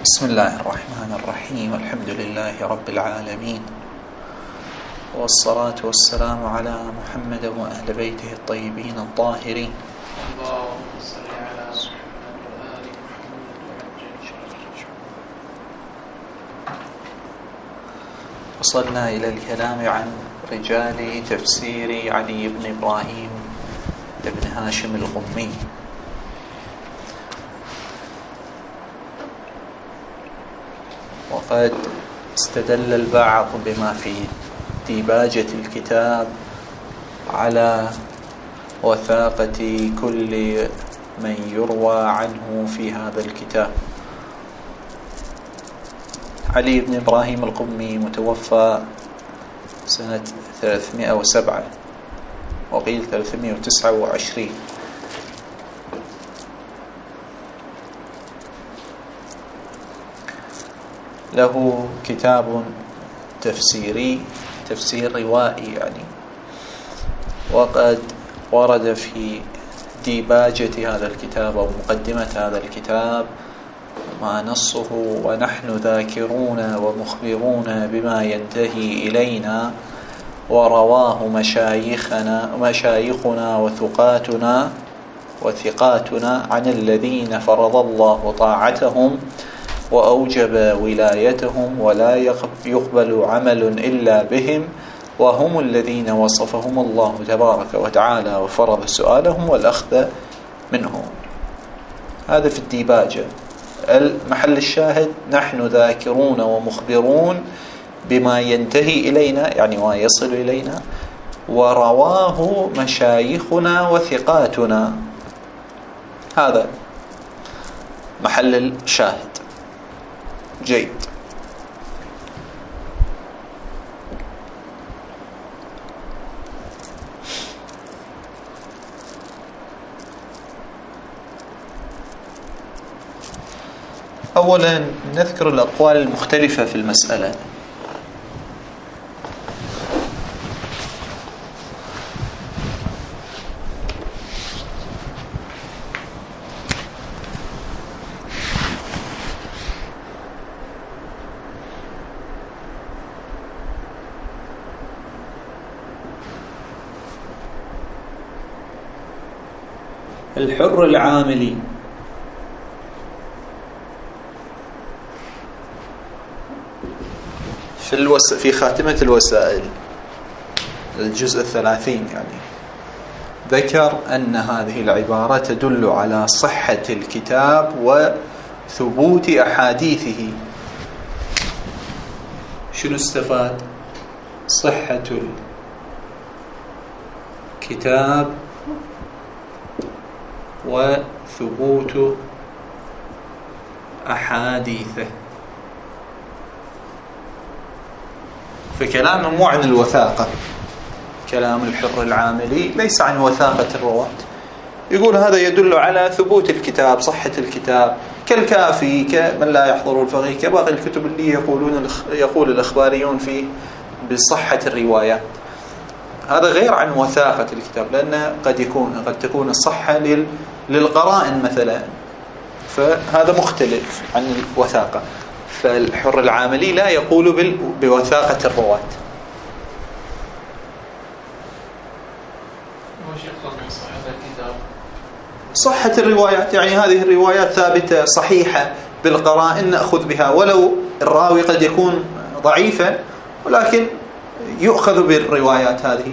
بسم الله الرحمن الرحيم. الحمد لله رب العالمين، والصلاة والسلام على محمد وأهل بيته الطيبين الطاهرين. اللهم صل على محمد وآل محمد. وصلنا إلى الكلام عن رجال تفسير علي بن إبراهيم بن هاشم القمي. وقد استدل البعض بما في ديباجة الكتاب على وثاقة كل من يروى عنه في هذا الكتاب. علي بن إبراهيم القمي متوفى سنة 307 وقيل 329. له كتاب تفسيري، تفسير روائي يعني، وقد ورد في ديباجة هذا الكتاب أو مقدمة هذا الكتاب ما نصه: ونحن ذاكرون ومخبرون بما ينتهي إلينا ورواه مشايخنا وثقاتنا عن الذين فرض الله طاعتهم وأوجب ولايتهم ولا يقبل عمل إلا بهم، وهم الذين وصفهم الله تبارك وتعالى وفرض سؤالهم والأخذ منهم. هذا في الديباجة. المحل الشاهد: نحن ذاكرون ومخبرون بما ينتهي إلينا، يعني ما يصل إلينا، ورواه مشايخنا وثقاتنا. هذا محل الشاهد. جيد. أولا نذكر الأقوال المختلفة في المسألة. الحر العاملي في خاتمة الوسائل الجزء 30 يعني ذكر أن هذه العبارة تدل على صحة الكتاب وثبوت أحاديثه. شنو استفاد؟ صحة الكتاب وثبوت أحاديثه. فكلامه مو عن الوثاقة، كلام الحر العاملي ليس عن وثاقة الرواة. يقول هذا يدل على ثبوت الكتاب، صحة الكتاب، كالكافي، كمن لا يحضر الفقيه، كباقي الكتب اللي يقول الأخباريون فيه بصحة الروايات. هذا غير عن وثاقة الكتاب، لأن قد تكون الصحة للقرائن مثلا، فهذا مختلف عن الوثاقة. فالحر العاملي لا يقول بوثاقة الرواة. صحة الروايات يعني هذه الروايات ثابتة صحيحة بالقرائن نأخذ بها، ولو الراوي قد يكون ضعيفا ولكن يؤخذ بالروايات هذه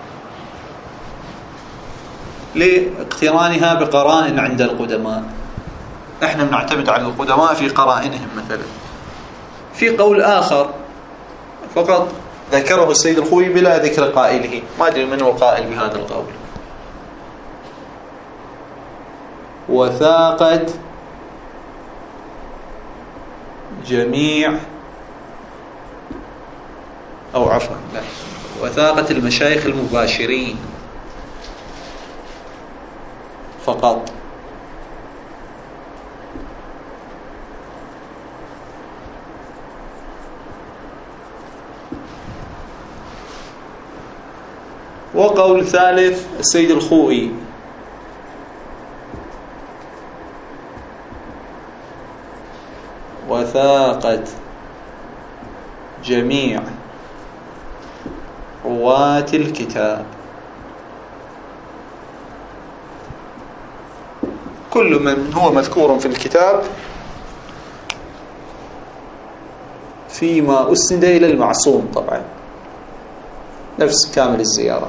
لاقترانها بقرائن عند القدماء. احنا بنعتمد على القدماء في قرائنهم مثلا. في قول آخر فقط ذكره السيد الخوئي بلا ذكر قائله، ما أدري من هو القائل بهذا القول: وثاقة جميع أو عفوا لا وثاقة المشايخ المباشرين فقط. وقول ثالث السيد الخوئي: وثاقة جميع رواة الكتاب. كل من هو مذكور في الكتاب فيما أسند إلى المعصوم، طبعا نفس كامل الزيارة.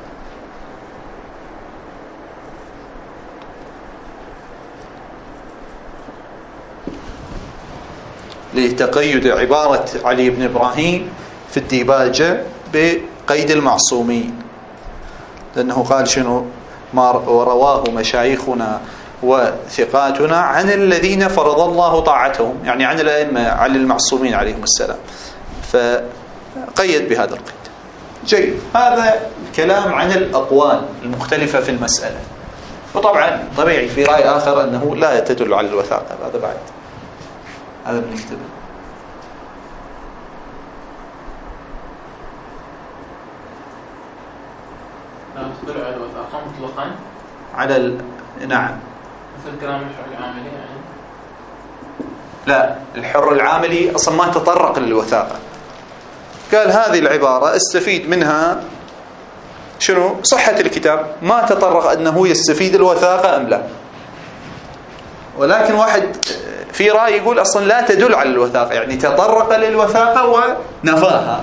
لتقيد عبارة علي بن إبراهيم في الديباجة بقيد المعصومين، لأنه قال شنو ما رواه مشايخنا وثقاتنا عن الذين فرض الله طاعتهم، يعني عن الأئمة، عن المعصومين عليهم السلام، فقيد بهذا القيد. جيد، هذا الكلام عن الأقوال المختلفة في المسألة. وطبعا طبيعي في رأي آخر أنه لا تدل على الوثاقة، هذا بعد هذا بنكتبه. لا تدل على الوثاقة مطلقا على نعم، مثل كلام الحر العاملي يعني. لا، الحر العاملي أصلا ما تطرق للوثاقة، قال هذه العبارة استفيد منها شنو صحة الكتاب، ما تطرق أنه يستفيد الوثاقة أم لا. ولكن واحد في رأي يقول أصلا لا تدل على الوثاقة، يعني تطرق للوثاقة ونفاها.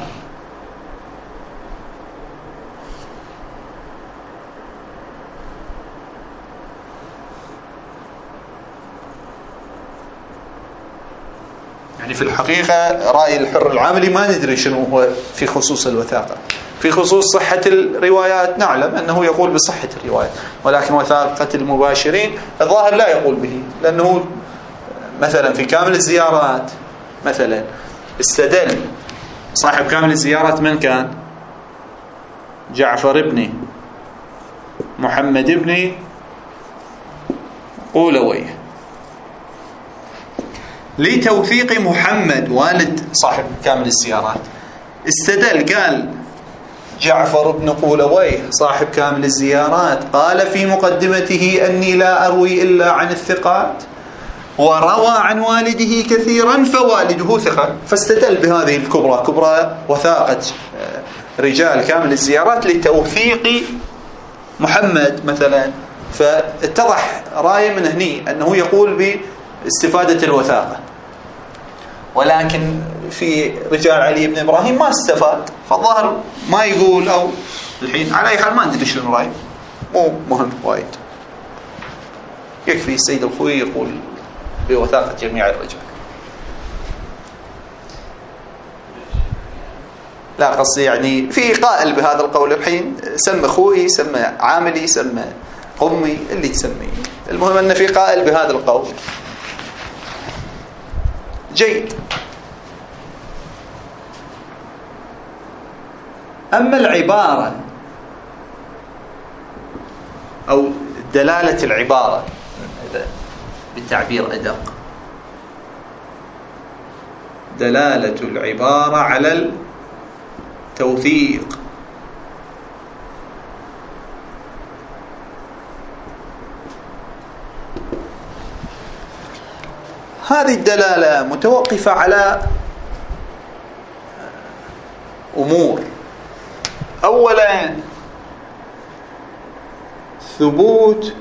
يعني في الحقيقة رأي الحر العاملي ما ندري شنو هو في خصوص الوثاقة. في خصوص صحة الروايات نعلم أنه يقول بصحة الروايات، ولكن وثاقة المباشرين الظاهر لا يقول به، لأنه مثلا في كامل الزيارات مثلا استدل صاحب كامل الزيارات من كان؟ جعفر بن محمد بن قولويه، لتوثيق محمد والد صاحب كامل الزيارات. استدل قال جعفر بن قولويه صاحب كامل الزيارات قال في مقدمته أني لا أروي إلا عن الثقات، وروى عن والده كثيرا فوالده ثقة، فاستدل بهذه الكبرى، كبرى وثاقة رجال كامل الزيارات لتوثيق محمد مثلا. فاتضح رأي من هني أنه يقول باستفادة الوثاقة، ولكن في رجال علي بن إبراهيم ما استفاد، فالظاهر ما يقول. أو الحين على أي حال ما ندري شنو رأي، مو مهم وايد، يكفي السيد الخوي يقول بوثاقة جميع الرجال. لا قصدي يعني في قائل بهذا القول، الحين سمى خوي، سمى عاملي، سمى قمي، اللي تسميه، المهم أن في قائل بهذا القول. جيد. أما العبارة أو دلالة العبارة بالتعبير أدق، دلالة العبارة على التوثيق، هذه الدلالة متوقفة على أمور. أولا ثبوت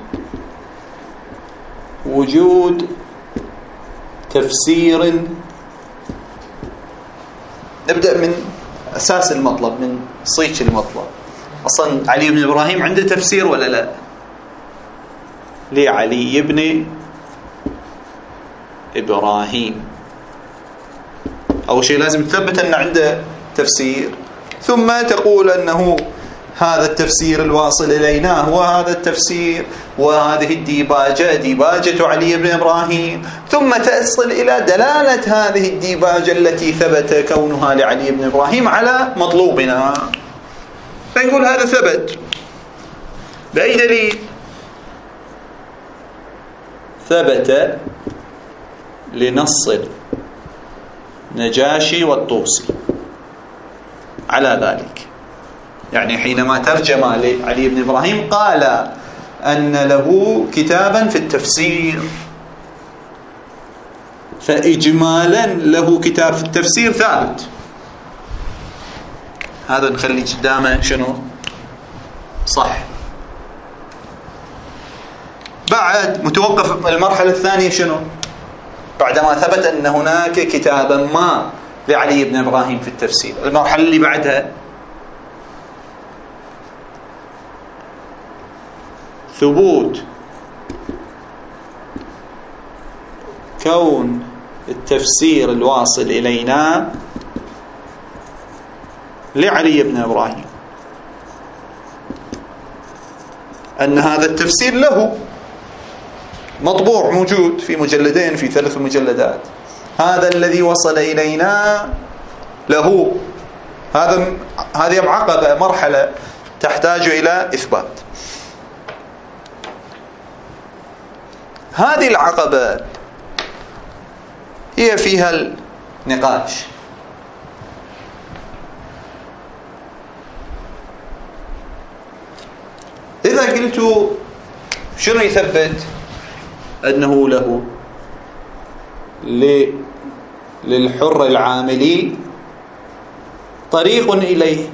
وجود تفسير. نبدأ من أساس المطلب، من صيغة المطلب. أصلا علي بن إبراهيم عنده تفسير ولا لا؟ لعلي بن إبراهيم أول شيء لازم تثبت أن عنده تفسير، ثم تقول أنه هذا التفسير الواصل إلينا هو هذا التفسير، وهذه الديباجة ديباجة علي بن إبراهيم، ثم تصل إلى دلالة هذه الديباجة التي ثبت كونها لعلي بن إبراهيم على مطلوبنا، فنقول هذا ثبت. بأي دليل؟ ثبت لنص النجاشي والطوسي على ذلك. يعني حينما ترجم لعلي بن إبراهيم قال أن له كتابا في التفسير، فإجمالا له كتاب في التفسير ثابت، هذا نخلي قدامه شنو؟ صح. بعد متوقف المرحلة الثانية شنو؟ بعدما ثبت أن هناك كتابا ما لعلي بن إبراهيم في التفسير، المرحلة اللي بعدها ثبوت كون التفسير الواصل إلينا لعلي بن إبراهيم، أن هذا التفسير له مطبوع موجود في مجلدين في 3 مجلدات، هذا الذي وصل إلينا له، هذه عقبة مرحلة تحتاج إلى إثبات. هذه العقبة هي فيها النقاش. إذا قلت شنو يثبت أنه له للحر العاملي طريق إليه،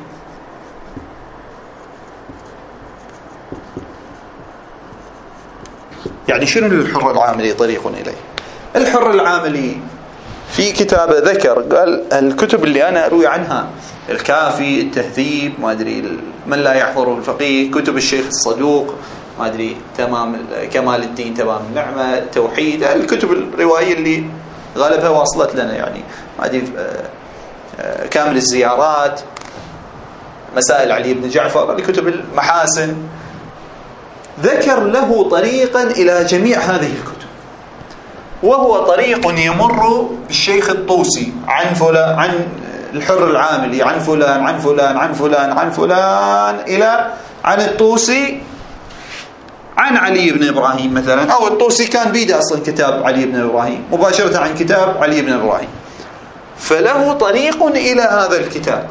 يعني شنو للحر العاملي طريق إليه؟ الحر العاملي في كتابه ذكر قال الكتب اللي أنا أروي عنها الكافي، التهذيب، ما أدري من لا يحضره الفقيه، كتب الشيخ الصدوق، ما أدري تمام كمال الدين تمام النعمة، توحيد، الكتب الروائية اللي غالبها واصلت لنا، يعني ما أدري كامل الزيارات، مسائل علي بن جعفر، الكتب المحاسن، ذكر له طريقا إلى جميع هذه الكتب، وهو طريق يمر بالشيخ الطوسي عن فلان، عن الحر العاملي، عن فلان عن فلان عن فلان عن فلان إلى عن الطوسي عن علي بن إبراهيم مثلا، أو الطوسي كان بيده أصلا كتاب علي بن إبراهيم مباشرة عن كتاب علي بن إبراهيم، فله طريق إلى هذا الكتاب.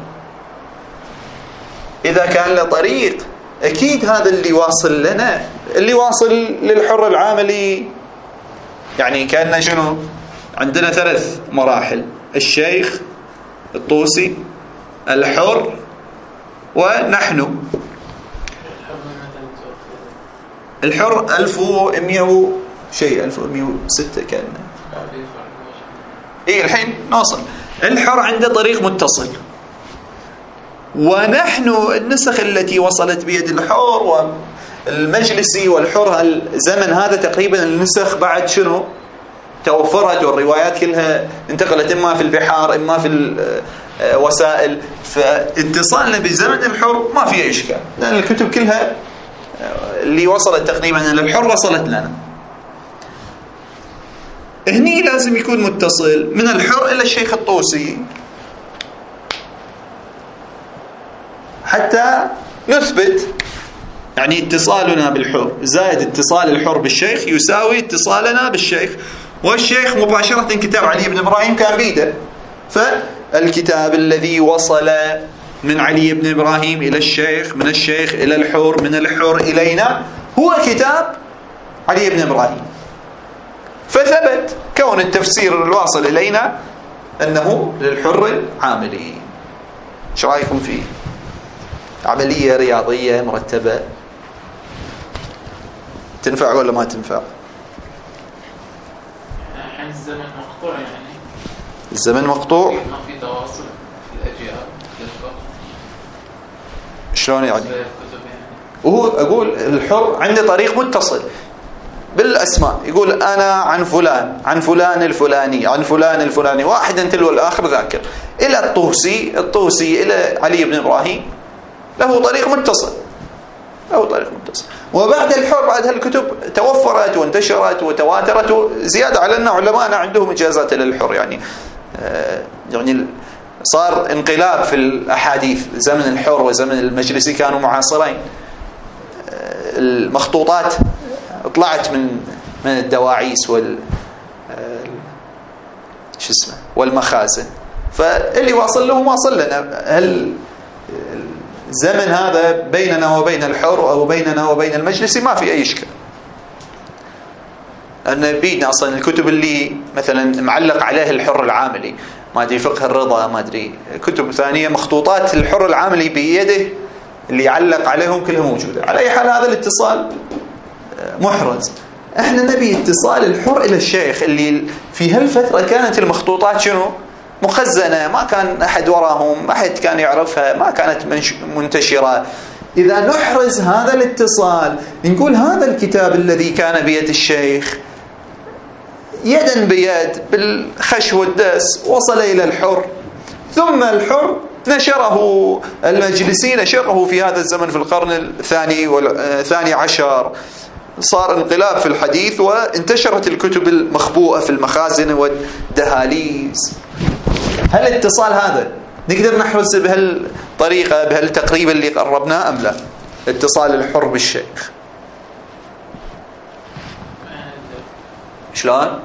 إذا كان له طريق أكيد هذا اللي واصل لنا، اللي واصل للحر العاملي، يعني كأننا شنو؟ عندنا 3 مراحل: الشيخ الطوسي، الحر، ونحن. الحر 1100 شيء، 1106 كان. إيه الحين نوصل. الحر عنده طريق متصل، ونحن النسخ التي وصلت بيد الحر والمجلسي والحر الزمن هذا تقريبا النسخ بعد شنو توفرت، والروايات كلها انتقلت إما في البحار إما في الوسائل، فاتصالنا بزمن الحر ما فيه إشكال، لأن الكتب كلها اللي وصلت تقريبا للحر وصلت لنا. هني لازم يكون متصل من الحر إلى الشيخ الطوسي حتى نثبت، يعني اتصالنا بالحر زائد اتصال الحر بالشيخ يساوي اتصالنا بالشيخ، والشيخ مباشرة كتاب علي بن إبراهيم كان بيده، فالكتاب الذي وصل من علي بن إبراهيم إلى الشيخ، من الشيخ إلى الحر، من الحر إلينا، هو كتاب علي بن إبراهيم. فثبت كون التفسير الواصل إلينا أنه للحر العاملي. ايش رأيكم فيه؟ عملية رياضية مرتبة، تنفع ولا ما تنفع؟ الحين الزمن مقطوع، يعني الزمن مقطوع، ما في تواصل في الأجيال للفقه. شلون يعني؟ وهو أقول الحر عنده طريق متصل بالأسماء، يقول أنا عن فلان، عن فلان الفلاني، عن فلان الفلاني، واحدا تلو الآخر ذاكر، إلى الطوسي إلى علي بن إبراهيم، له طريق متصل، له طريق متصل. وبعد الحر بعد هالكتب توفرت وانتشرت وتواترت، زيادة على أن علماءنا عندهم إجازات للحر، يعني صار انقلاب في الأحاديث. زمن الحر وزمن المجلسي كانوا معاصرين، المخطوطات طلعت من الدواعيس والمخازن، فاللي واصل له واصل لنا. الزمن هذا بيننا وبين الحر أو بيننا وبين المجلسي ما في أي إشكال. أن بيدنا أصلا الكتب اللي مثلا معلق عليها الحر العاملي، ما أدري فقه الرضا، ما أدري كتب ثانية، مخطوطات الحر العاملي بيده اللي يعلق عليهم كلها موجودة. على أي حال هذا الاتصال محرز. احنا نبي اتصال الحر إلى الشيخ، اللي في هالفترة كانت المخطوطات شنو؟ مخزنة، ما كان أحد وراهم، ما أحد كان يعرفها، ما كانت منتشرة. إذا نحرز هذا الاتصال، نقول هذا الكتاب الذي كان بيد الشيخ يدا بيد بالخش والدس وصل إلى الحر، ثم الحر نشره المجلسي، نشره في هذا الزمن في القرن الثاني عشر، صار انقلاب في الحديث وانتشرت الكتب المخبوءة في المخازن والدهاليز. هل الاتصال هذا نقدر نحرز بهالطريقة بهالتقريب اللي قربناه أم لا؟ اتصال الحر بالشيخ شلون؟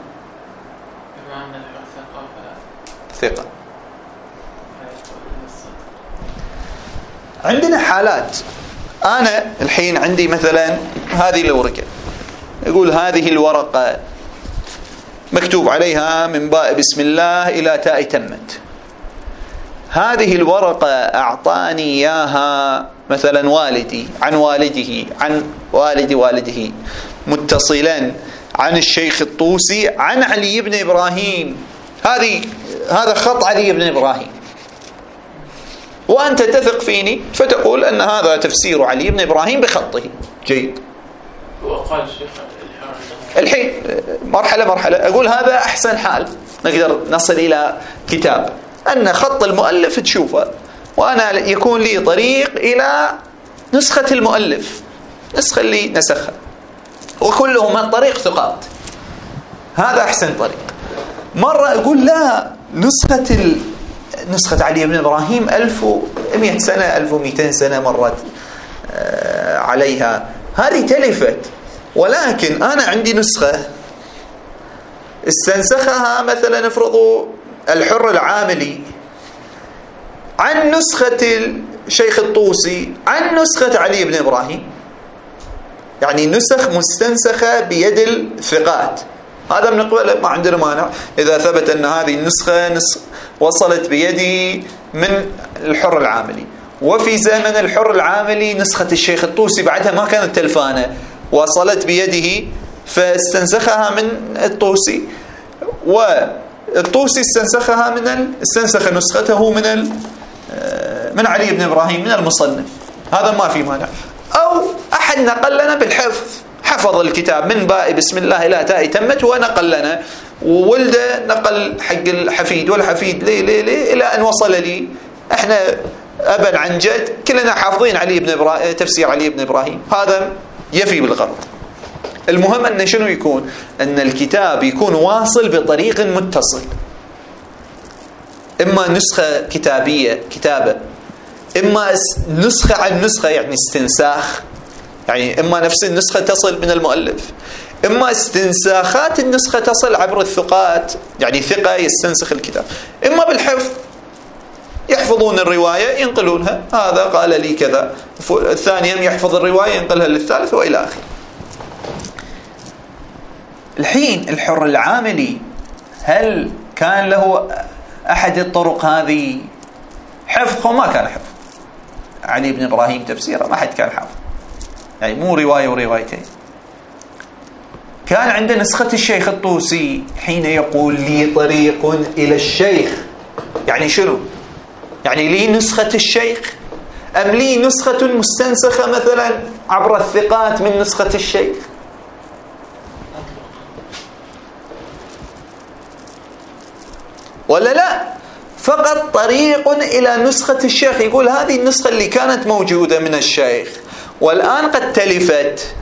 ثقة. عندنا حالات. أنا الحين عندي مثلا هذه الورقة، يقول هذه الورقة مكتوب عليها من باء بسم الله إلى تاء تمت. هذه الورقة أعطاني إياها مثلا والدي عن والده عن والد والده متصلا عن الشيخ الطوسي عن علي بن إبراهيم. هذا خط علي بن إبراهيم، وأنت تثق فيني فتقول أن هذا تفسير علي بن إبراهيم بخطه. جيد. وقال الشيخ الحين مرحلة أقول هذا أحسن حال نقدر نصل إلى كتاب، أن خط المؤلف تشوفه، وأنا يكون لي طريق إلى نسخة المؤلف، نسخة اللي نسخها، وكلهم الطريق ثقات. هذا أحسن طريق. مرة أقول لا، نسخة علي بن إبراهيم 1100 سنة 1200 سنة مرت عليها، هذه تلفت، ولكن أنا عندي نسخة استنسخها مثلا افرضوا الحر العاملي عن نسخة الشيخ الطوسي عن نسخة علي بن إبراهيم، يعني نسخ مستنسخة بيد الثقات. هذا بنقبل، ما عندنا مانع إذا ثبت أن هذه النسخة وصلت بيدي من الحر العاملي، وفي زمن الحر العاملي نسخة الشيخ الطوسي بعدها ما كانت تلفانة، وصلت بيده فاستنسخها من الطوسي، والطوسي استنسخ نسخته من علي بن إبراهيم من المصنف. هذا ما في مانع. أو أحد نقل لنا بالحفظ، حفظ الكتاب من باء بسم الله إلى تاء تمت ونقل لنا، وولده نقل حق الحفيد، والحفيد لي إلى أن وصل لي. احنا أبا عن جد كلنا حافظين تفسير علي بن إبراهيم، هذا يفي بالغرض. المهم أن شنو يكون؟ أن الكتاب يكون واصل بطريق متصل، إما نسخة كتابة، إما نسخة عن نسخة يعني استنساخ، يعني إما نفس النسخة تصل من المؤلف، إما استنساخات النسخة تصل عبر الثقات، يعني ثقة يستنسخ الكتاب، إما بالحفظ يحفظون الرواية ينقلونها، هذا قال لي كذا، الثاني يحفظ الرواية ينقلها للثالث وإلى آخره. الحين الحر العاملي هل كان له أحد الطرق هذه حفظه؟ ما كان حفظ. علي بن إبراهيم تفسيره ما حد كان حافظ، يعني مو رواية وروايتين. كان عنده نسخة الشيخ الطوسي، حين يقول لي طريق إلى الشيخ، يعني شنو؟ يعني لي نسخة الشيخ أم لي نسخة مستنسخة مثلا عبر الثقات من نسخة الشيخ؟ ولا لا، فقط طريق إلى نسخة الشيخ. يقول هذه النسخة اللي كانت موجودة من الشيخ والآن قد تلفت،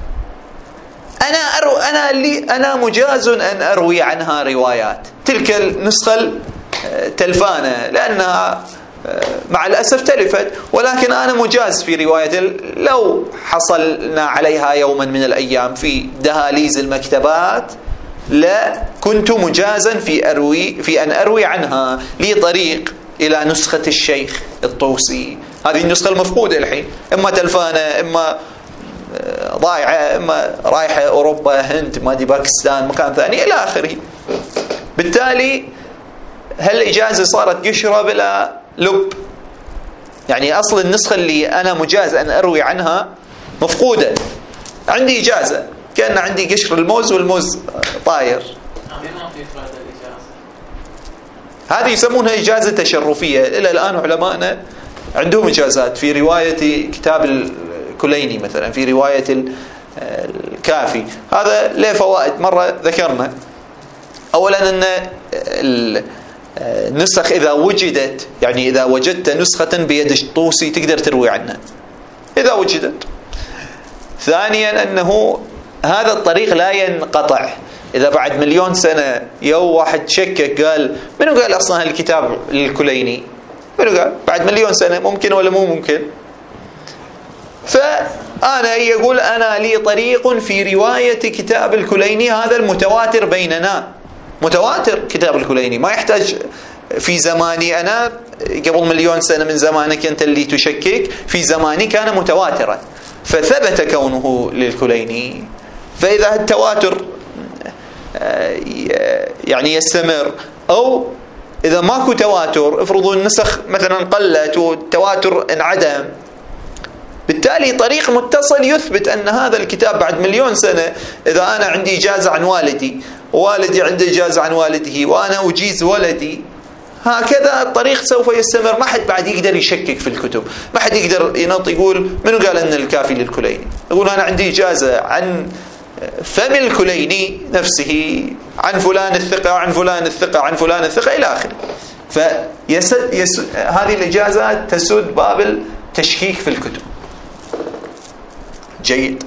أنا مجاز أن أروي عنها روايات، تلك النسخة تلفانة لأنها مع الأسف تلفت، ولكن أنا مجاز في رواية لو حصلنا عليها يوما من الأيام في دهاليز المكتبات لا كنت مجازا في أن أروي عنها، لي طريق إلى نسخة الشيخ الطوسي. هذه النسخة المفقودة الحين، إما تلفانة إما ضايعة، إما رايحة أوروبا، هند، ما دي باكستان، مكان ثاني إلى آخره. بالتالي هالإجازة صارت قشرة بلا لب، يعني أصل النسخة اللي أنا مجاز أن أروي عنها مفقودة. عندي إجازة كأن عندي قشر الموز والموز طاير. هذه يسمونها إجازة تشرفية. إلى الآن علماءنا عندهم إجازات في رواية كتاب الكليني مثلا، في رواية الكافي. هذا له فوائد مرة ذكرنا. أولا أن النسخ إذا وجدت، يعني إذا وجدت نسخة بيد الطوسي تقدر تروي عنها إذا وجدت. ثانيا أنه هذا الطريق لا ينقطع. إذا بعد 1,000,000 سنة يو واحد شكك قال منو قال أصلا الكتاب الكليني، منو قال بعد 1,000,000 سنة، ممكن ولا مو ممكن؟ فأنا يقول أنا لي طريق في رواية كتاب الكليني، هذا المتواتر بيننا، متواتر كتاب الكليني، ما يحتاج في زماني أنا قبل 1,000,000 سنة من زمانك أنت اللي تشكك، في زماني كان متواترا فثبت كونه للكليني. فإذا التواتر يعني يستمر، أو إذا ماكو تواتر، افرضوا النسخ مثلا قلت والتواتر انعدم، بالتالي طريق متصل يثبت أن هذا الكتاب بعد 1,000,000 سنة، إذا أنا عندي إجازة عن والدي ووالدي عنده إجازة عن والده وأنا أجيز ولدي، هكذا الطريق سوف يستمر. ما حد بعد يقدر يشكك في الكتب، ما حد يقدر ينط يقول منو قال أن الكافي للكليني، يقول أنا عندي إجازة عن فم الكليني نفسه، عن فلان الثقة، عن فلان الثقة، عن فلان الثقة إلى آخره. هذه الإجازات تسد باب التشكيك في الكتب. جيد.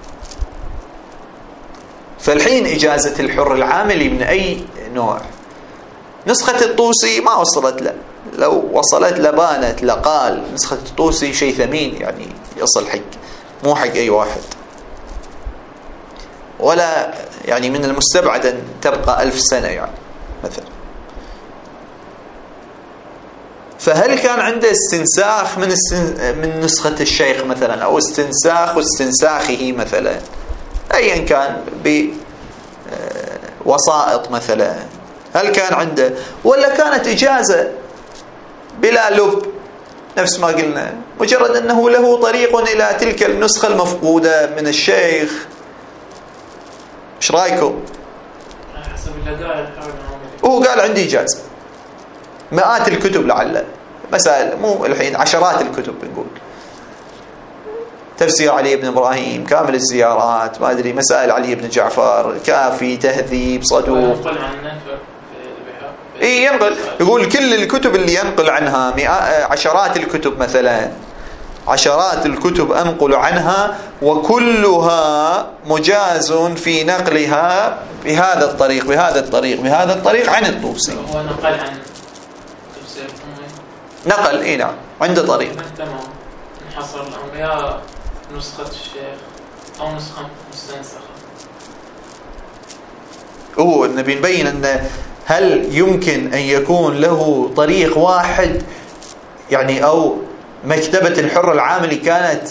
فالحين إجازة الحر العاملي من أي نوع؟ نسخة الطوسي ما وصلت له، لو وصلت لبانت لقال نسخة الطوسي شيء ثمين، يعني يصل حق، مو حق أي واحد، ولا يعني من المستبعد أن تبقى 1000 سنة يعني مثلا. فهل كان عنده استنساخ من نسخة الشيخ مثلا، أو استنساخ واستنساخه مثلا، أيا كان بوسائط مثلا، هل كان عنده، ولا كانت إجازة بلا لب نفس ما قلنا، مجرد أنه له طريق إلى تلك النسخة المفقودة من الشيخ؟ إيش رأيكم؟ حسب اللي قال هو قال عندي إجازة، مئات الكتب لعله، مسائل مو الحين عشرات الكتب، بنقول تفسير علي بن إبراهيم، كامل الزيارات، ما أدري، مسائل علي بن جعفر، كافي، تهذيب، صدوق. ينقل عن ينقل، يقول كل الكتب اللي ينقل عنها عشرات الكتب مثلا، عشرات الكتب أنقل عنها، وكلها مجاز في نقلها بهذا الطريق بهذا الطريق بهذا الطريق عن الطوسي. هو نقل عن تفسير نقل، نعم، عنده طريق. تمام. نحصر الأمر يا نسخة الشيخ أو نسخة مستنسخة. هو نبي نبين أن هل يمكن أن يكون له طريق واحد، يعني أو مكتبة الحر العاملي كانت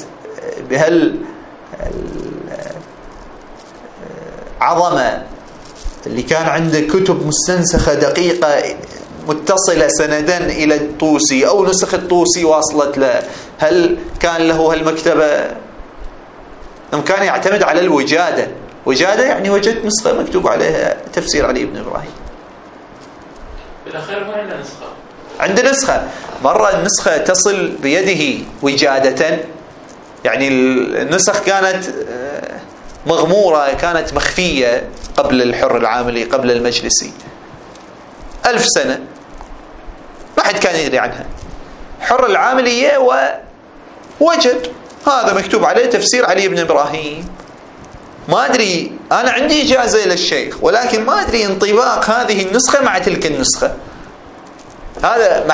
عظمة اللي كان عنده كتب مستنسخة دقيقة متصلة سندا إلى الطوسي، أو نسخ الطوسي واصلت له، هل كان له هالمكتبة؟ أم كان يعتمد على الوجادة؟ وجادة يعني وجدت نسخة مكتوب عليها تفسير علي بن إبراهيم. بالأخير ما عنده نسخة، عنده نسخة. مرة النسخة تصل بيده وجادة، يعني النسخ كانت مغمورة، كانت مخفية قبل الحر العاملي، قبل المجلسي، 1000 سنة ما حد كان يدري عنها. حر العاملي ووجد هذا مكتوب عليه تفسير علي بن إبراهيم. ما أدري، أنا عندي إجازة إلى الشيخ، ولكن ما أدري انطباق هذه النسخة مع تلك النسخة. هذا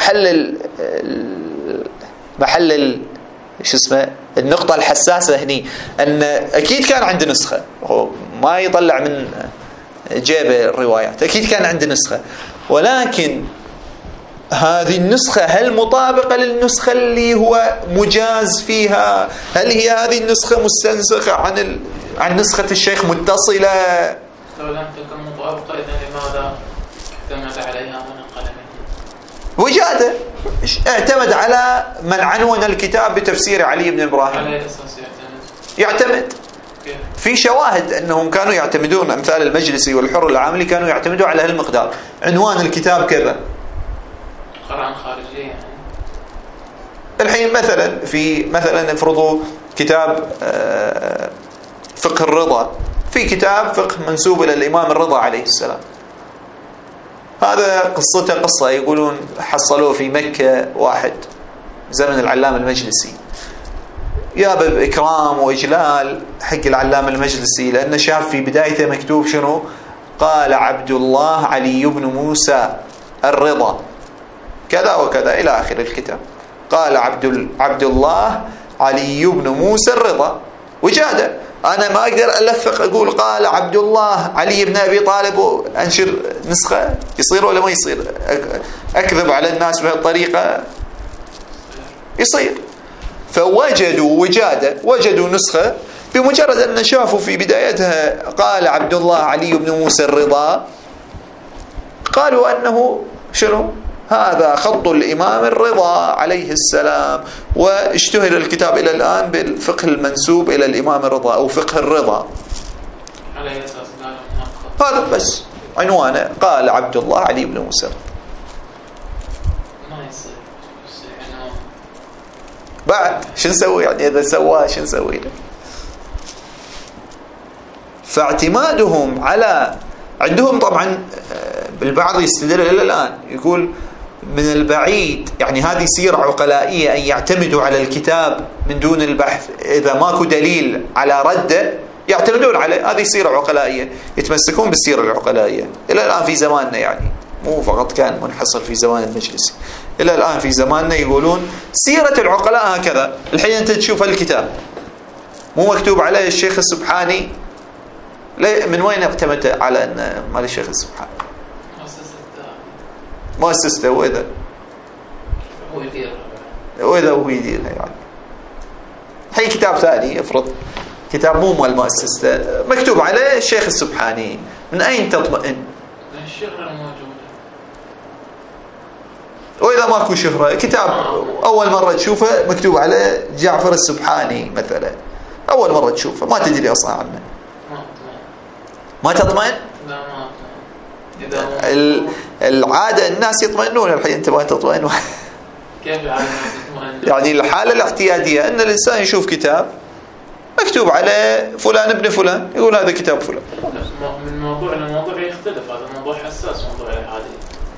محل شو اسمه النقطة الحساسة هني، أن أكيد كان عنده نسخة، هو ما يطلع من جيبه الروايات، أكيد كان عنده نسخة، ولكن هذه النسخة هل مطابقة للنسخة اللي هو مجاز فيها؟ هل هي هذه النسخة مستنسخة عن نسخة الشيخ متصلة؟ لو لم تكن مطابقة إذا لماذا اعتمد عليها ونقل منها؟ وجادة اعتمد على من عنون الكتاب بتفسير علي بن إبراهيم. على أي أساس يعتمد في شواهد أنهم كانوا يعتمدون، أمثال المجلسي والحر العاملي كانوا يعتمدوا على هالمقدار. عنوان الكتاب كذا، قرآن خارجي يعني. الحين مثلا افرضوا كتاب فقه الرضا، في كتاب فقه منسوب إلى الإمام الرضا عليه السلام، هذا قصته قصة يقولون حصلوه في مكة واحد زمن العلامة المجلسي، يابا بإكرام وإجلال حق العلامة المجلسي، لأنه شاف في بدايته مكتوب شنو؟ قال عبد الله علي بن موسى الرضا كذا وكذا إلى آخر الكتاب. قال عبد الله علي بن موسى الرضا. وجادة أنا ما أقدر ألفق أقول قال عبد الله علي بن أبي طالب وأنشر نسخة، يصير ولا ما يصير؟ أكذب على الناس بهالطريقة؟ يصير. فوجدوا وجدوا نسخة بمجرد أن شافوا في بدايتها قال عبد الله علي بن موسى الرضا، قالوا أنه شنو؟ هذا خط الإمام الرضا عليه السلام. واشتهر الكتاب إلى الآن بالفقه المنسوب إلى الإمام الرضا أو فقه الرضا. على أي أساس هذا بس عنوانه قال عبد الله علي بن موسى. ما يصير عنوان. بعد شو نسوي يعني إذا سواه شو نسوي له؟ فاعتمادهم على عندهم طبعا البعض يستدل إلى الآن يقول من البعيد يعني هذه سيرة عقلائية أن يعتمدوا على الكتاب من دون البحث، إذا ماكو دليل على رده يعتمدون عليه، هذه سيرة عقلائية، يتمسكون بالسيرة العقلائية إلى الآن في زماننا، يعني مو فقط كان منحصر في زمان المجلس، إلى الآن في زماننا يقولون سيرة العقلاء هكذا. الحين أنت تشوف الكتاب مو مكتوب عليه الشيخ السبحاني، من وين اعتمد على أن مال الشيخ السبحاني؟ مؤسسته وإذا هو يديرها يعني. هي كتاب ثاني افرض كتاب مو مال مؤسسته مكتوب عليه الشيخ السبحاني، من أين تطمئن؟ من الشهرة الموجودة. وإذا ماكو شهرة كتاب أول مرة تشوفه مكتوب عليه جعفر السبحاني مثلا، أول مرة تشوفه ما تدري أصلا عنه، ما تطمئن؟ لا ما العادة الناس يطمئنون، الحين أنت ما تطمئن. كيف العادة الناس يطمئن؟ يعني الحالة الاعتيادية أن الإنسان يشوف كتاب مكتوب عليه فلان ابن فلان يقول هذا كتاب فلان. من موضوع لموضوع يختلف، هذا موضوع حساس موضوع الإعادة.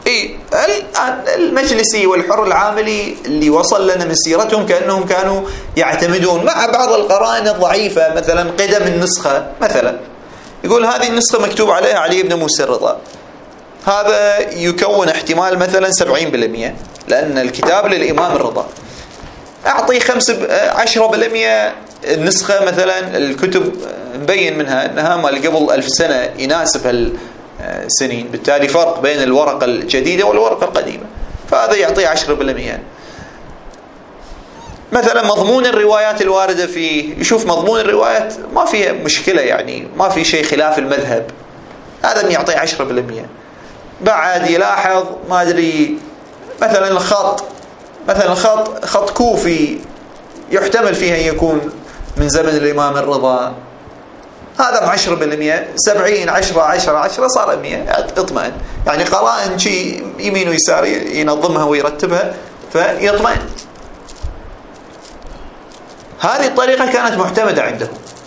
المجلسي والحر العاملي اللي وصل لنا من سيرتهم كأنهم كانوا يعتمدون مع بعض القرائن الضعيفة، مثلا قدم النسخة مثلا يقول هذه النسخة مكتوب عليها علي بن موسى الرضا، هذا يكون احتمال مثلا 70%، لأن الكتاب للإمام الرضا. أعطي 10% النسخة مثلا الكتب مبين منها أنها مال قبل 1000 سنة يناسب هالسنين، بالتالي فرق بين الورقة الجديدة والورقة القديمة، فهذا يعطي 10%. مثلا مضمون الروايات الواردة فيه، يشوف مضمون الروايات ما فيها مشكلة، يعني ما في شيء خلاف المذهب، هذا يعطي 10%. بعد يلاحظ ما أدري مثلا الخط، مثلا خط كوفي يحتمل فيه أن يكون من زمن الإمام الرضا، هذا 10%. 70 10 10 10 صار 100، اطمئن. يعني قرائن شيء يمين ويسار ينظمها ويرتبها فيطمئن. هذه الطريقة كانت معتمدة عندهم،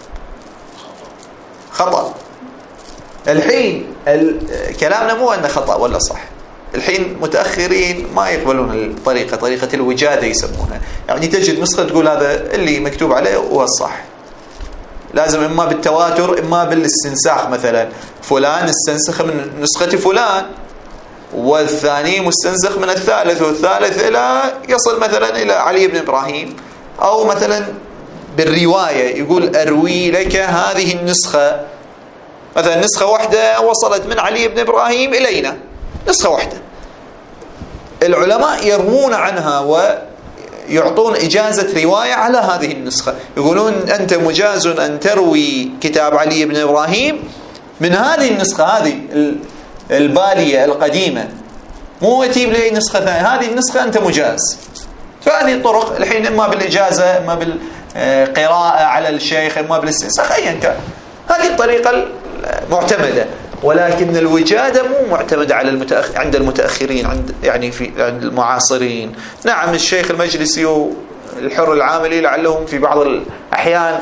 خطأ. الحين كلامنا مو أنه خطأ ولا صح، الحين متأخرين ما يقبلون الطريقة، طريقة الوجادة يسمونها، يعني تجد نسخة تقول هذا اللي مكتوب عليه هو الصح، لازم إما بالتواتر إما بالاستنساخ، مثلا فلان استنسخ من نسخة فلان والثاني مستنسخ من الثالث والثالث إلى يصل مثلا إلى علي بن إبراهيم، أو مثلا بالرواية يقول أروي لك هذه النسخة، مثلا نسخة واحدة وصلت من علي بن إبراهيم إلينا، نسخة واحدة العلماء يروون عنها ويعطون إجازة رواية على هذه النسخة، يقولون أنت مجاز أن تروي كتاب علي بن إبراهيم من هذه النسخة، هذه البالية القديمة، مو تجيب لي نسخة ثانية، هذه النسخة أنت مجاز. فهذه الطرق الحين إما بالإجازة، إما بالقراءة على الشيخ، إما بالاستنساخ، أيا كان، هذه الطريقة المعتمدة. ولكن الوجادة مو معتمدة على عند المتأخرين، عند المعاصرين. نعم الشيخ المجلسي والحر العاملي لعلهم في بعض الأحيان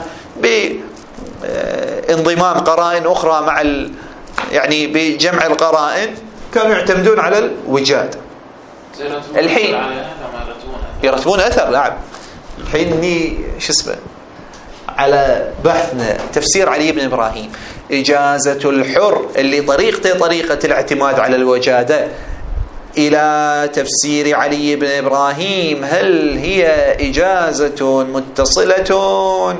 بانضمام قرائن أخرى مع يعني بجمع القرائن كانوا يعتمدون على الوجادة. الحين يرتبون أثر. نعم الحين إني شو اسمه على بحثنا تفسير علي بن إبراهيم، إجازة الحر اللي طريقته طريقة الاعتماد على الوجادة إلى تفسير علي بن إبراهيم، هل هي إجازة متصلة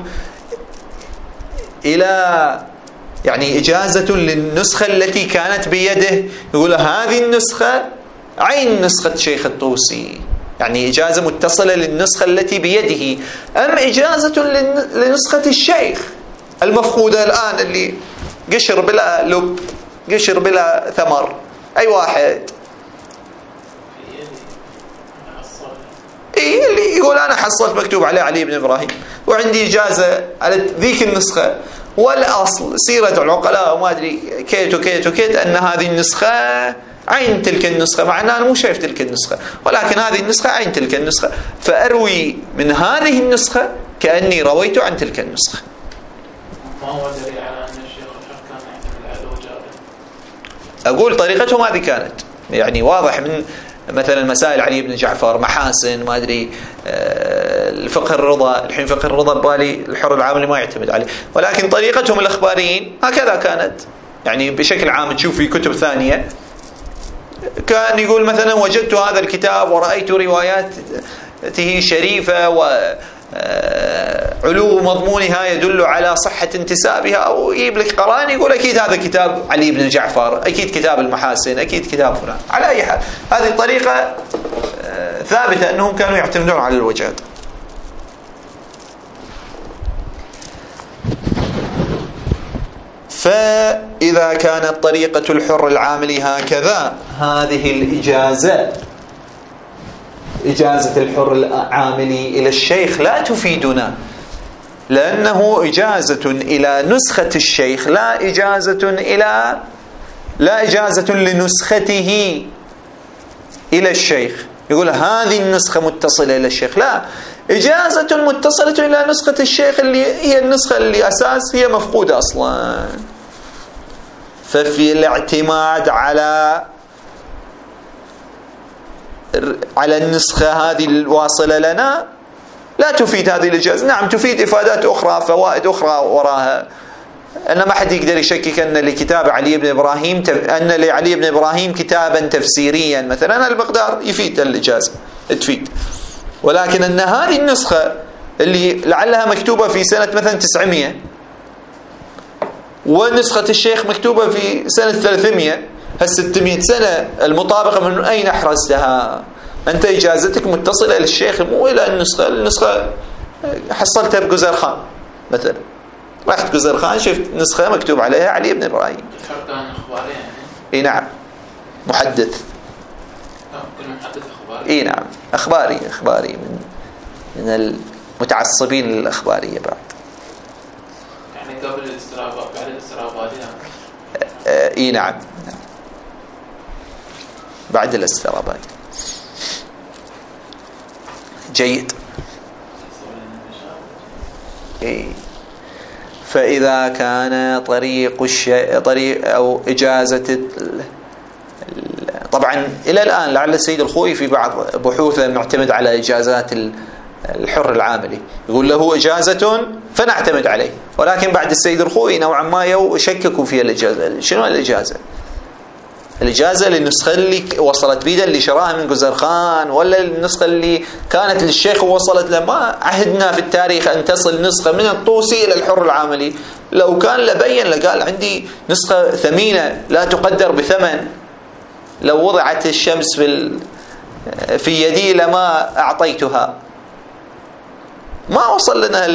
إلى يعني إجازة للنسخة التي كانت بيده؟ يقول هذه النسخة عين نسخة شيخ الطوسي، يعني إجازة متصلة للنسخة التي بيده، أم إجازة لنسخة الشيخ المفقودة الآن اللي قشر بلا لب، قشر بلا ثمر، أي واحد إيه اللي يقول أنا حصلت مكتوب عليه علي بن إبراهيم وعندي إجازة على ذيك النسخة، والأصل سيرة العقلاء وما أدري كيت وكيت وكيت أن هذه النسخة عين تلك النسخة، مع أن أنا مو شايف تلك النسخة، ولكن هذه النسخة عين تلك النسخة، فأروي من هذه النسخة كأني رويت عن تلك النسخة. ما هو دليل على أن الشيخ الحر كان يعتمد على الوجادة؟ أقول طريقتهم هذه كانت يعني واضح من مثلا مسائل علي بن جعفر، محاسن، ما أدري الفقه الرضا، الحين فقه الرضا بالي الحر العاملي ما يعتمد عليه، ولكن طريقتهم الأخباريين هكذا كانت. يعني بشكل عام تشوف في كتب ثانية كان يقول مثلا وجدت هذا الكتاب ورأيت رواياته شريفة وعلو مضمونها يدل على صحة انتسابها، أو يجيب لك قرائن يقول أكيد هذا كتاب علي بن جعفر، أكيد كتاب المحاسن، أكيد كتاب فلان. على أي حال هذه الطريقة ثابتة أنهم كانوا يعتمدون على الوجاد. فإذا كانت طريقة الحر العاملي هكذا، هذه الإجازة، إجازة الحر العاملي إلى الشيخ لا تفيدنا، لأنه إجازة إلى نسخة الشيخ، لا إجازة لنسخته إلى الشيخ. يقول هذه النسخة متصلة إلى الشيخ، لا، إجازة متصلة إلى نسخة الشيخ اللي هي النسخة اللي أساس هي مفقودة أصلا. ففي الاعتماد على النسخة هذه الواصلة لنا لا تفيد هذه الإجازة. نعم تفيد إفادات أخرى، فوائد أخرى وراها، أن ما حد يقدر يشكك أن لكتاب علي بن إبراهيم أن لعلي بن إبراهيم كتابا تفسيريا مثلا، المقدار يفيد الإجازة تفيد. ولكن أن هذه النسخة اللي لعلها مكتوبة في سنة مثلا 900 ونسخة الشيخ مكتوبة في سنة 300، هال600 سنة المطابقة من أين أحرزتها؟ أنت إجازتك متصلة للشيخ مو إلى النسخة حصلتها بجزرخان مثلا، رحت جزرخان شفت نسخة مكتوب عليها علي بن إبراهيم. كان أخباري يعني؟ إيه نعم، محدث. كل محدث أخباري؟ إيه نعم، أخباري من المتعصبين للأخبارية بعد. يعني قبل الاسترابات بعد الاسترابات يعني؟ إيه نعم، بعد الاسترابات. جيد. إيه. فإذا كان طريق أو إجازة طبعا إلى الآن لعل السيد الخوئي في بعض بحوثه معتمد على إجازات الحر العاملي، يقول له إجازة فنعتمد عليه، ولكن بعد السيد الخوئي نوعا ما يشككوا في الإجازة. شنو الإجازة؟ الإجازة للنسخة اللي وصلت بيدا اللي شراها من جزرخان، ولا النسخة اللي كانت للشيخ ووصلت له؟ ما عهدنا في التاريخ أن تصل نسخة من الطوسي إلى الحر العاملي. لو كان لبين لقال عندي نسخة ثمينة لا تقدر بثمن، لو وضعت الشمس في في يدي لما أعطيتها. ما وصل لنا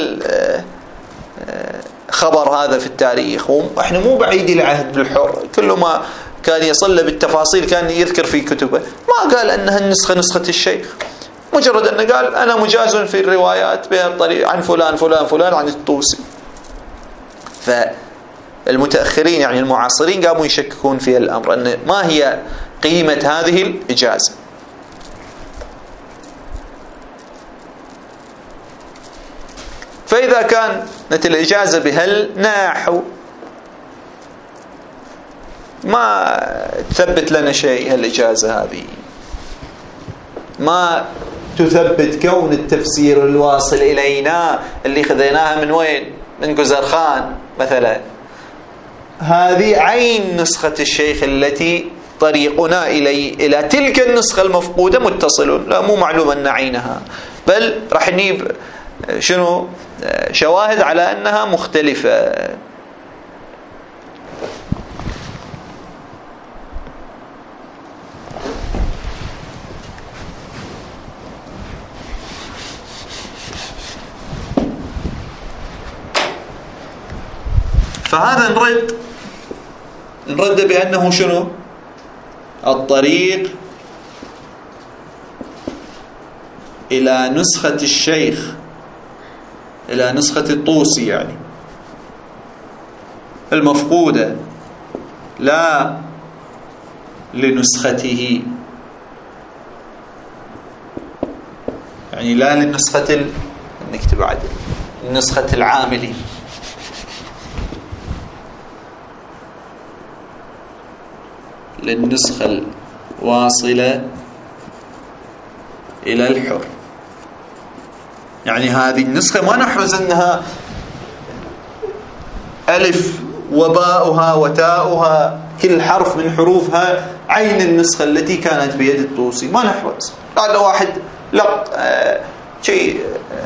الخبر هذا في التاريخ، وإحنا مو بعيد العهد بالحر. كل ما كان يصل له بالتفاصيل كان يذكر في كتبه. ما قال أنها النسخة نسخة الشيخ، مجرد أنه قال أنا مجاز في الروايات بهذا الطريق عن فلان فلان فلان عن الطوسي. فالمتأخرين يعني المعاصرين قاموا يشككون في الأمر، أن ما هي قيمة هذه الإجازة. فإذا كانت الإجازة بهالنحو ما تثبت لنا شيء، هالإجازة هذه ما تثبت كون التفسير الواصل إلينا اللي خذيناها من وين؟ من جزرخان مثلا، هذه عين نسخة الشيخ التي طريقنا إلى تلك النسخة المفقودة متصل. لا، مو معلوم أن عينها، بل راح نجيب شنو شواهد على أنها مختلفة. فهذا نرد بأنه شنو الطريق إلى نسخة الشيخ، إلى نسخة الطوسي يعني المفقودة، لا لنسخته، يعني لا للنسخة نكتب عدل نسخة العاملي، للنسخة الواصلة إلى الحر. يعني هذه النسخة ما نحرز أنها ألف وباؤها وتاؤها كل حرف من حروفها عين النسخة التي كانت بيد الطوسي، ما نحرز. قال واحد شيء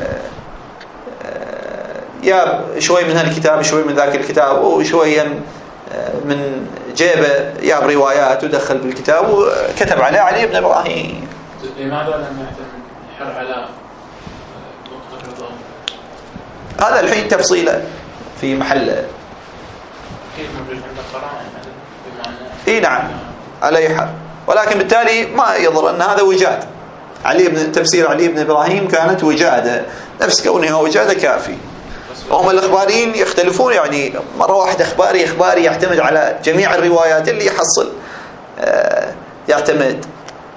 يا شوي من هالكتاب شوي من ذاك الكتاب وشوية من جيبه يا بروايات ودخل بالكتاب وكتب عليه علي بن إبراهيم. لماذا لم يعتمد الحر على وقت الرضا؟ هذا الحين تفصيله في محله. كيف موجود عند القرائن بمعنى؟ اي نعم على اي حال، ولكن بالتالي ما يضر ان هذا وجاد. تفسير علي بن إبراهيم كانت وجاده، نفس كونها وجاده كافي. هم الأخباريين يختلفون، يعني مرة واحد أخباري يعتمد على جميع الروايات اللي يحصل يعتمد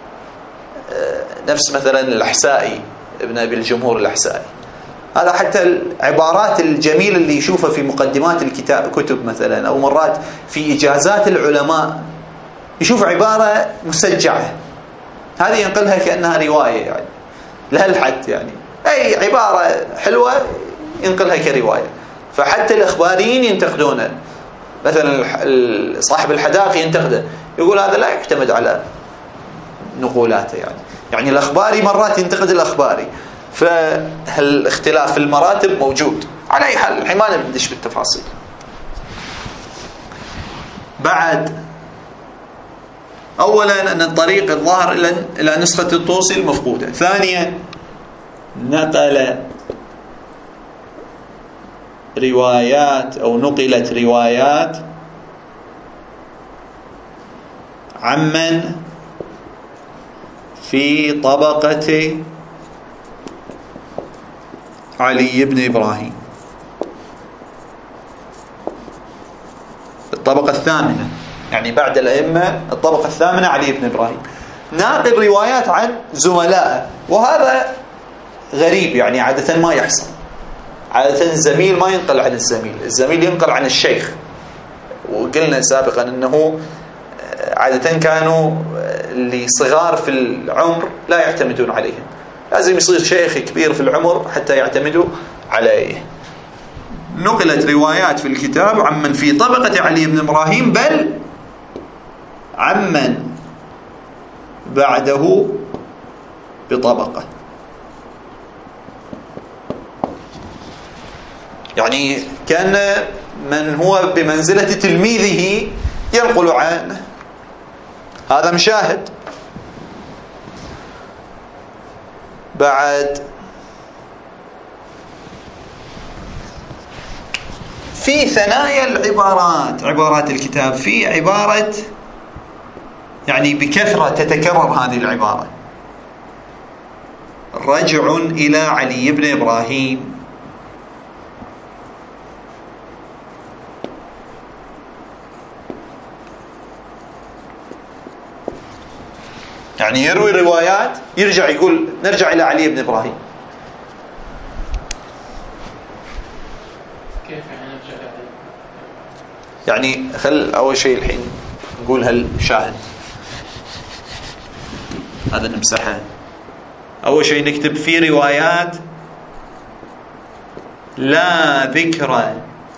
نفس مثلا الأحسائي ابن أبي الجمهور الأحسائي، هذا حتى العبارات الجميلة اللي يشوفها في مقدمات كتب مثلا أو مرات في إجازات العلماء يشوف عبارة مسجعة، هذه ينقلها كأنها رواية يعني لهالحد، يعني أي عبارة حلوة ينقلها كرواية. فحتى الأخباريين ينتقدونه، مثلا صاحب الحدائق ينتقده يقول هذا لا يعتمد على نقولاته، يعني الأخباري مرات ينتقد الأخباري، فالاختلاف في المراتب موجود. على أي حال الحين ما ندش بالتفاصيل. بعد أولا أن الطريق الظاهر إلى نسخة الطوسي المفقودة. ثانيا نقلت روايات عمن في طبقة علي بن إبراهيم، الطبقة الثامنة، يعني بعد الأئمة الطبقة الثامنة علي بن إبراهيم، ناقل روايات عن زملائه. وهذا غريب، يعني عادة ما يحصل. عادة الزميل ما ينقل عن الزميل ينقل عن الشيخ. وقلنا سابقا أنه عادة كانوا اللي صغار في العمر لا يعتمدون عليهم، لازم يصير شيخ كبير في العمر حتى يعتمدوا عليه. نقلت روايات في الكتاب عمن في طبقة علي بن إبراهيم، بل عمن بعده بطبقة، يعني كان من هو بمنزلة تلميذه ينقل عنه. هذا مشاهد. بعد في ثنايا العبارات، عبارات الكتاب، في عبارة يعني بكثرة تتكرر هذه العبارة: رجع إلى علي بن إبراهيم. يعني يروي روايات يرجع يقول نرجع إلى علي بن إبراهيم. كيف يعني نرجع إلى علي؟ يعني خل أول شيء الحين نقول هالشاهد هذا نمسحه. أول شيء نكتب في روايات لا ذكر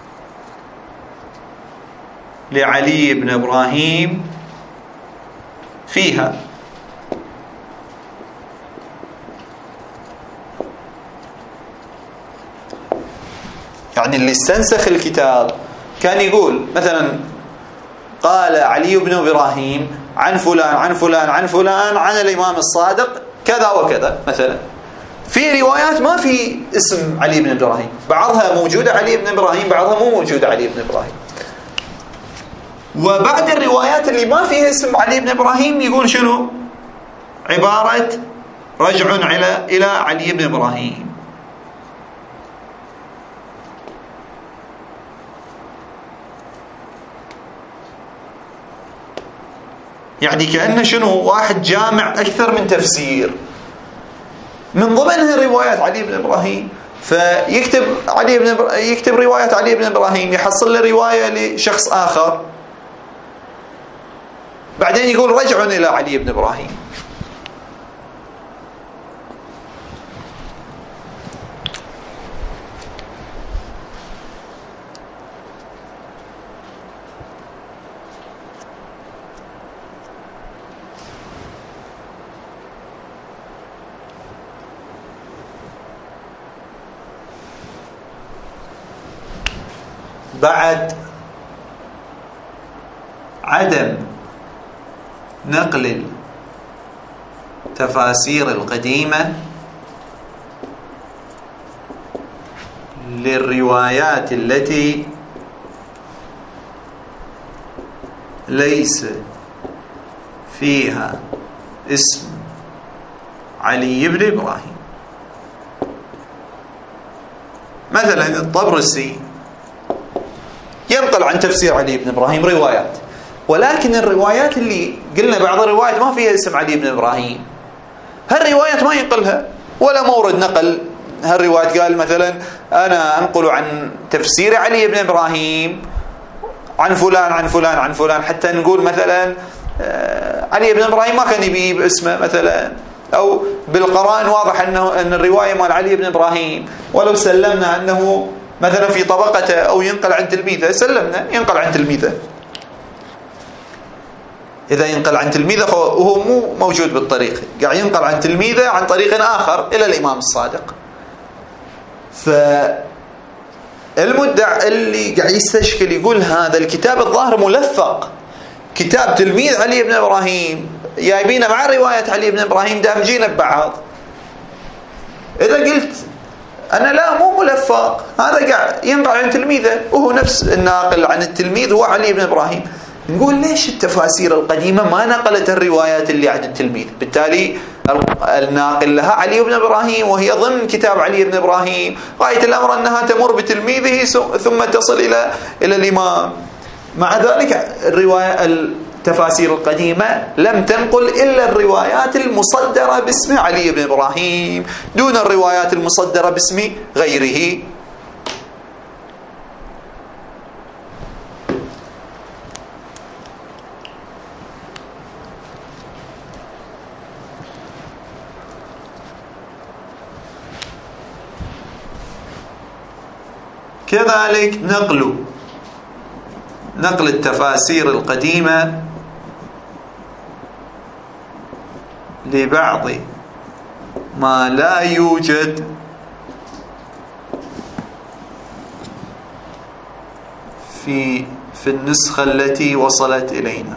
لعلي بن إبراهيم فيها. يعني اللي استنسخ الكتاب كان يقول مثلا قال علي بن إبراهيم عن فلان عن فلان عن فلان عن الإمام الصادق كذا وكذا مثلا. في روايات ما في اسم علي بن إبراهيم، بعضها موجودة علي بن إبراهيم، بعضها مو موجودة علي بن إبراهيم. وبعد الروايات اللي ما فيها اسم علي بن إبراهيم يقول شنو؟ عبارة رجع إلى علي بن إبراهيم. يعني كأنه شنو؟ واحد جامع أكثر من تفسير، من ضمنها روايات علي بن إبراهيم، فيكتب يكتب رواية علي بن إبراهيم، يحصل له رواية لشخص آخر، بعدين يقول رجع إلى علي بن إبراهيم. بعد عدم نقل التفاسير القديمة للروايات التي ليس فيها اسم علي بن إبراهيم. مثلا الطبرسي ينقل عن تفسير علي بن إبراهيم روايات، ولكن الروايات اللي قلنا بعض الروايات ما فيها اسم علي بن إبراهيم، هالروايات ما ينقلها ولا مورد نقل. هالروايات قال مثلا أنا أنقل عن تفسير علي بن إبراهيم عن فلان عن فلان عن فلان، حتى نقول مثلا علي بن إبراهيم ما كان يبي باسمه مثلا، أو بالقرائن واضح أن الرواية مال علي بن إبراهيم، ولو سلمنا أنه مثلا في طبقته أو ينقل عن تلميذه سلمنا ينقل عن تلميذه. إذا ينقل عن تلميذه وهو مو موجود بالطريق، قاعد ينقل عن تلميذه عن طريق آخر إلى الإمام الصادق. فالمدع اللي قاعد يستشكل يقول هذا الكتاب الظاهر ملفق، كتاب تلميذ علي بن إبراهيم جايبينه مع رواية علي بن إبراهيم دامجينه ببعض. إذا قلت أنا لا مو ملفق، هذا قاعد ينقل عن تلميذه وهو نفس الناقل عن التلميذ هو علي بن إبراهيم، نقول ليش التفاسير القديمة ما نقلت الروايات اللي عن التلميذ؟ بالتالي الناقل لها علي بن إبراهيم وهي ضمن كتاب علي بن إبراهيم، غاية الأمر أنها تمر بتلميذه ثم تصل إلى الإمام. مع ذلك التفاسير القديمة لم تنقل إلا الروايات المصدرة باسم علي بن إبراهيم دون الروايات المصدرة باسم غيره. كذلك نقل التفاسير القديمة لبعض ما لا يوجد في النسخة التي وصلت إلينا.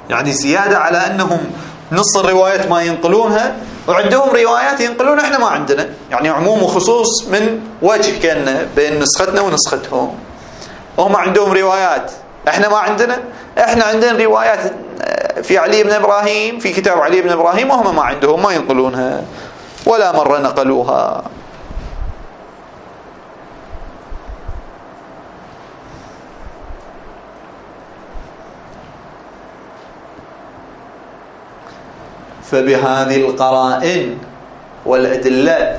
يعني زيادة على أنهم نص الروايات ما ينقلونها، وعندهم روايات ينقلون احنا ما عندنا، يعني عموم وخصوص من وجه كأنه بين نسختنا ونسختهم. هم عندهم روايات احنا ما عندنا، احنا عندنا روايات في علي بن إبراهيم، في كتاب علي بن إبراهيم، وهم ما عندهم، ما ينقلونها ولا مرة نقلوها. فبهذه القرائن والأدلة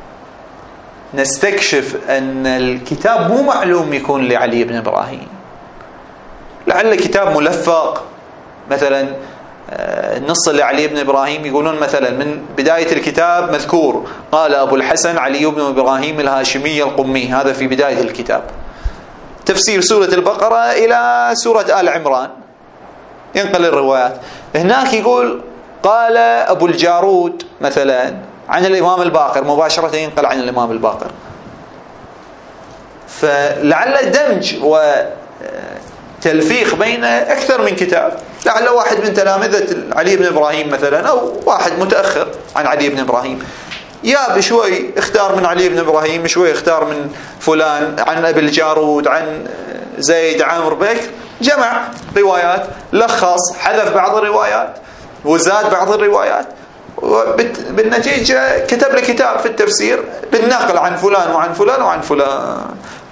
نستكشف أن الكتاب مو معلوم يكون لعلي بن إبراهيم، لعل كتاب ملفق. مثلا النص اللي علي بن إبراهيم يقولون مثلا من بداية الكتاب مذكور قال أبو الحسن علي بن إبراهيم الهاشمي القمي، هذا في بداية الكتاب. تفسير سورة البقرة إلى سورة آل عمران ينقل الروايات. هناك يقول قال أبو الجارود مثلا عن الإمام الباقر، مباشرة ينقل عن الإمام الباقر. فلعل دمج وتلفيق بين أكثر من كتاب، لعل واحد من تلامذة علي بن إبراهيم مثلا، أو واحد متأخر عن علي بن إبراهيم، يا بشوي اختار من علي بن إبراهيم، شوي اختار من فلان، عن أبي الجارود، عن زيد، عمرو، بكر، جمع روايات، لخص، حذف بعض الروايات وزاد بعض الروايات، بالنتيجة كتب له كتاب في التفسير بالنقل عن فلان وعن فلان وعن فلان.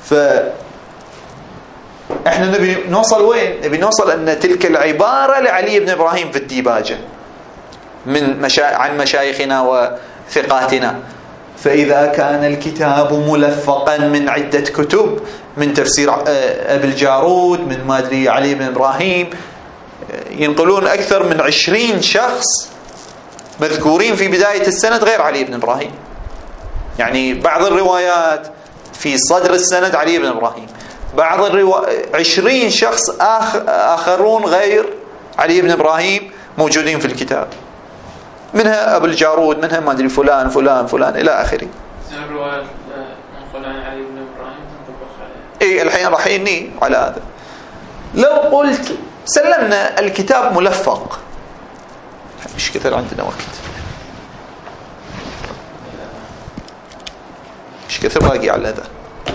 احنا نبي نوصل وين؟ نبي نوصل أن تلك العبارة لعلي بن إبراهيم في الديباجة عن مشايخنا وثقاتنا. فإذا كان الكتاب ملفقا من عدة كتب، من تفسير أبي الجارود، من ما أدري علي بن إبراهيم، ينقلون أكثر من 20 شخص مذكورين في بداية السند غير علي بن إبراهيم. يعني بعض الروايات في صدر السند علي بن إبراهيم، بعض 20 شخص آخرون غير علي بن إبراهيم موجودين في الكتاب، منها أبو الجارود، منها ما أدري فلان فلان فلان إلى آخره. الروايات منقولة عن علي بن إبراهيم تنطبق عليه. الحين راح يني على هذا. لو قلت سلمنا الكتاب ملفق، مش كثير عندنا وقت، مش كثير باقي على هذا.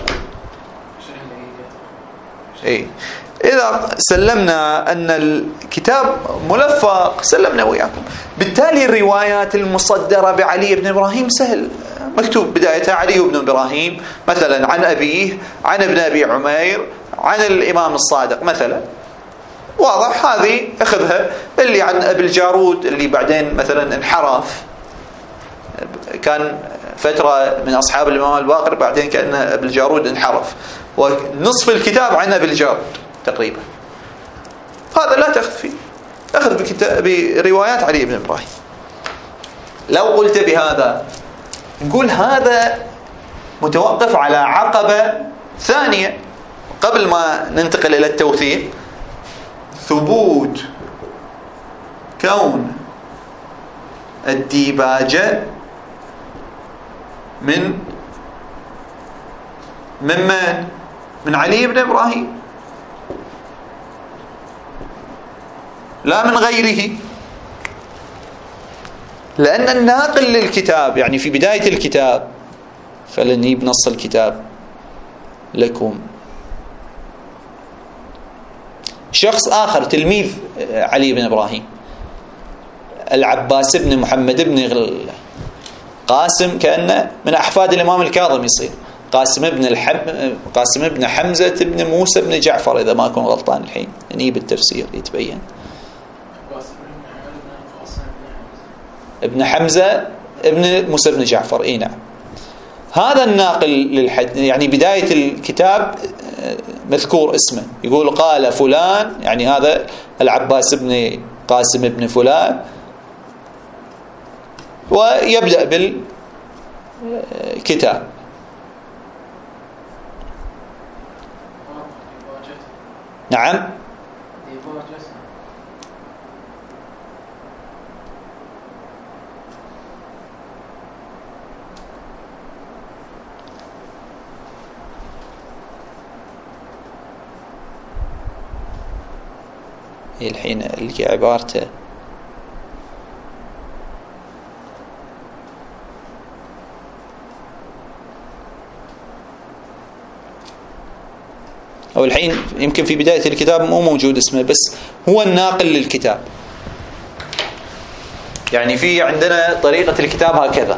إذا سلمنا أن الكتاب ملفق سلمنا وياكم. بالتالي الروايات المصدرة بعلي بن إبراهيم سهل، مكتوب بدايتها علي بن إبراهيم مثلا عن أبيه، عن ابن أبي عمير، عن الإمام الصادق مثلا، واضح، هذه أخذها. اللي عن أبي الجارود اللي بعدين مثلا انحرف، كان فترة من أصحاب الإمام الباقر، بعدين كأن أبي الجارود انحرف، ونصف الكتاب عن أبي الجارود تقريبا، هذا لا تأخذ فيه، أخذ بروايات علي بن إبراهيم. لو قلت بهذا نقول هذا متوقف على عقبة ثانية قبل ما ننتقل إلى التوثيق، ثبوت كون الديباجة من علي بن إبراهيم، لا من غيره. لأن الناقل للكتاب، يعني في بداية الكتاب، خلني بنص الكتاب لكم، شخص آخر تلميذ علي بن إبراهيم، العباس بن محمد بن قاسم، كأنه من أحفاد الإمام الكاظم يصير، قاسم بن حمزة بن موسى بن جعفر، إذا ما أكون غلطان الحين يعني بالتفسير يتبين. ابن حمزة ابن موسى بن جعفر، اي نعم. هذا الناقل للحديث، يعني بداية الكتاب مذكور اسمه، يقول قال فلان، يعني هذا العباس بن قاسم بن فلان، ويبدأ بالكتاب. نعم. الحين ألقى عبارته. أو الحين يمكن في بداية الكتاب مو موجود اسمه، بس هو الناقل للكتاب. يعني في عندنا طريقة الكتاب هكذا،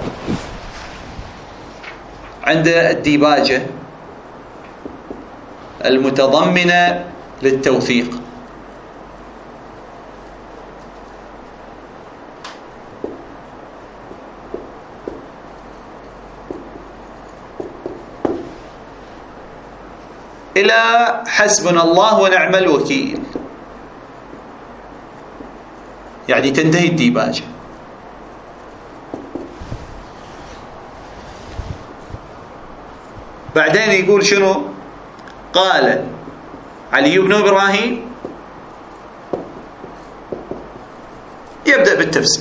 عند الديباجة المتضمنة للتوثيق، إلى حسبنا الله ونعم الوكيل، يعني تنتهي الديباجة. بعدين يقول شنو؟ قال علي بن إبراهيم، يبدأ بالتفسير.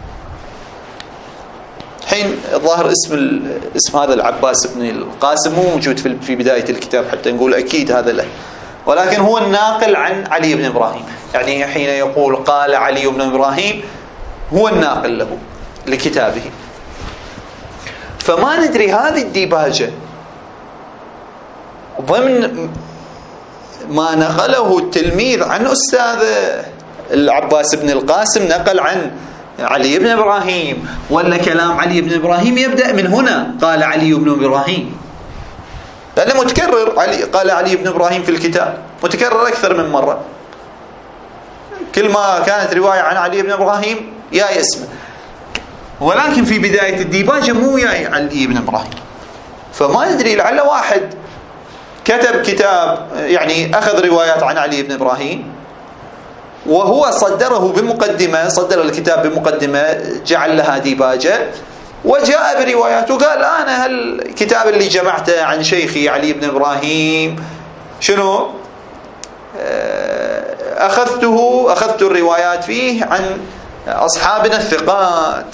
الحين ظاهر اسم هذا العباس بن القاسم مو موجود في بداية الكتاب حتى نقول أكيد هذا له، ولكن هو الناقل عن علي بن إبراهيم. يعني حين يقول قال علي بن إبراهيم هو الناقل له لكتابه. فما ندري هذه الديباجة ضمن ما نقله التلميذ عن أستاذ العباس بن القاسم نقل عن علي بن إبراهيم، ولا كلام علي بن إبراهيم يبدأ من هنا قال علي بن إبراهيم، لأنه متكرر قال علي بن إبراهيم في الكتاب، متكرر أكثر من مرة. كل ما كانت رواية عن علي بن إبراهيم ياي اسمه، ولكن في بداية الديباجة مو ياي علي بن إبراهيم. فما ندري، لعل واحد كتب كتاب يعني أخذ روايات عن علي بن إبراهيم وهو صدره بمقدمة، صدر الكتاب بمقدمة جعل لها ديباجة، وجاء بروايات وقال أنا هالكتاب اللي جمعته عن شيخي علي بن إبراهيم شنو أخذت الروايات فيه عن أصحابنا الثقات.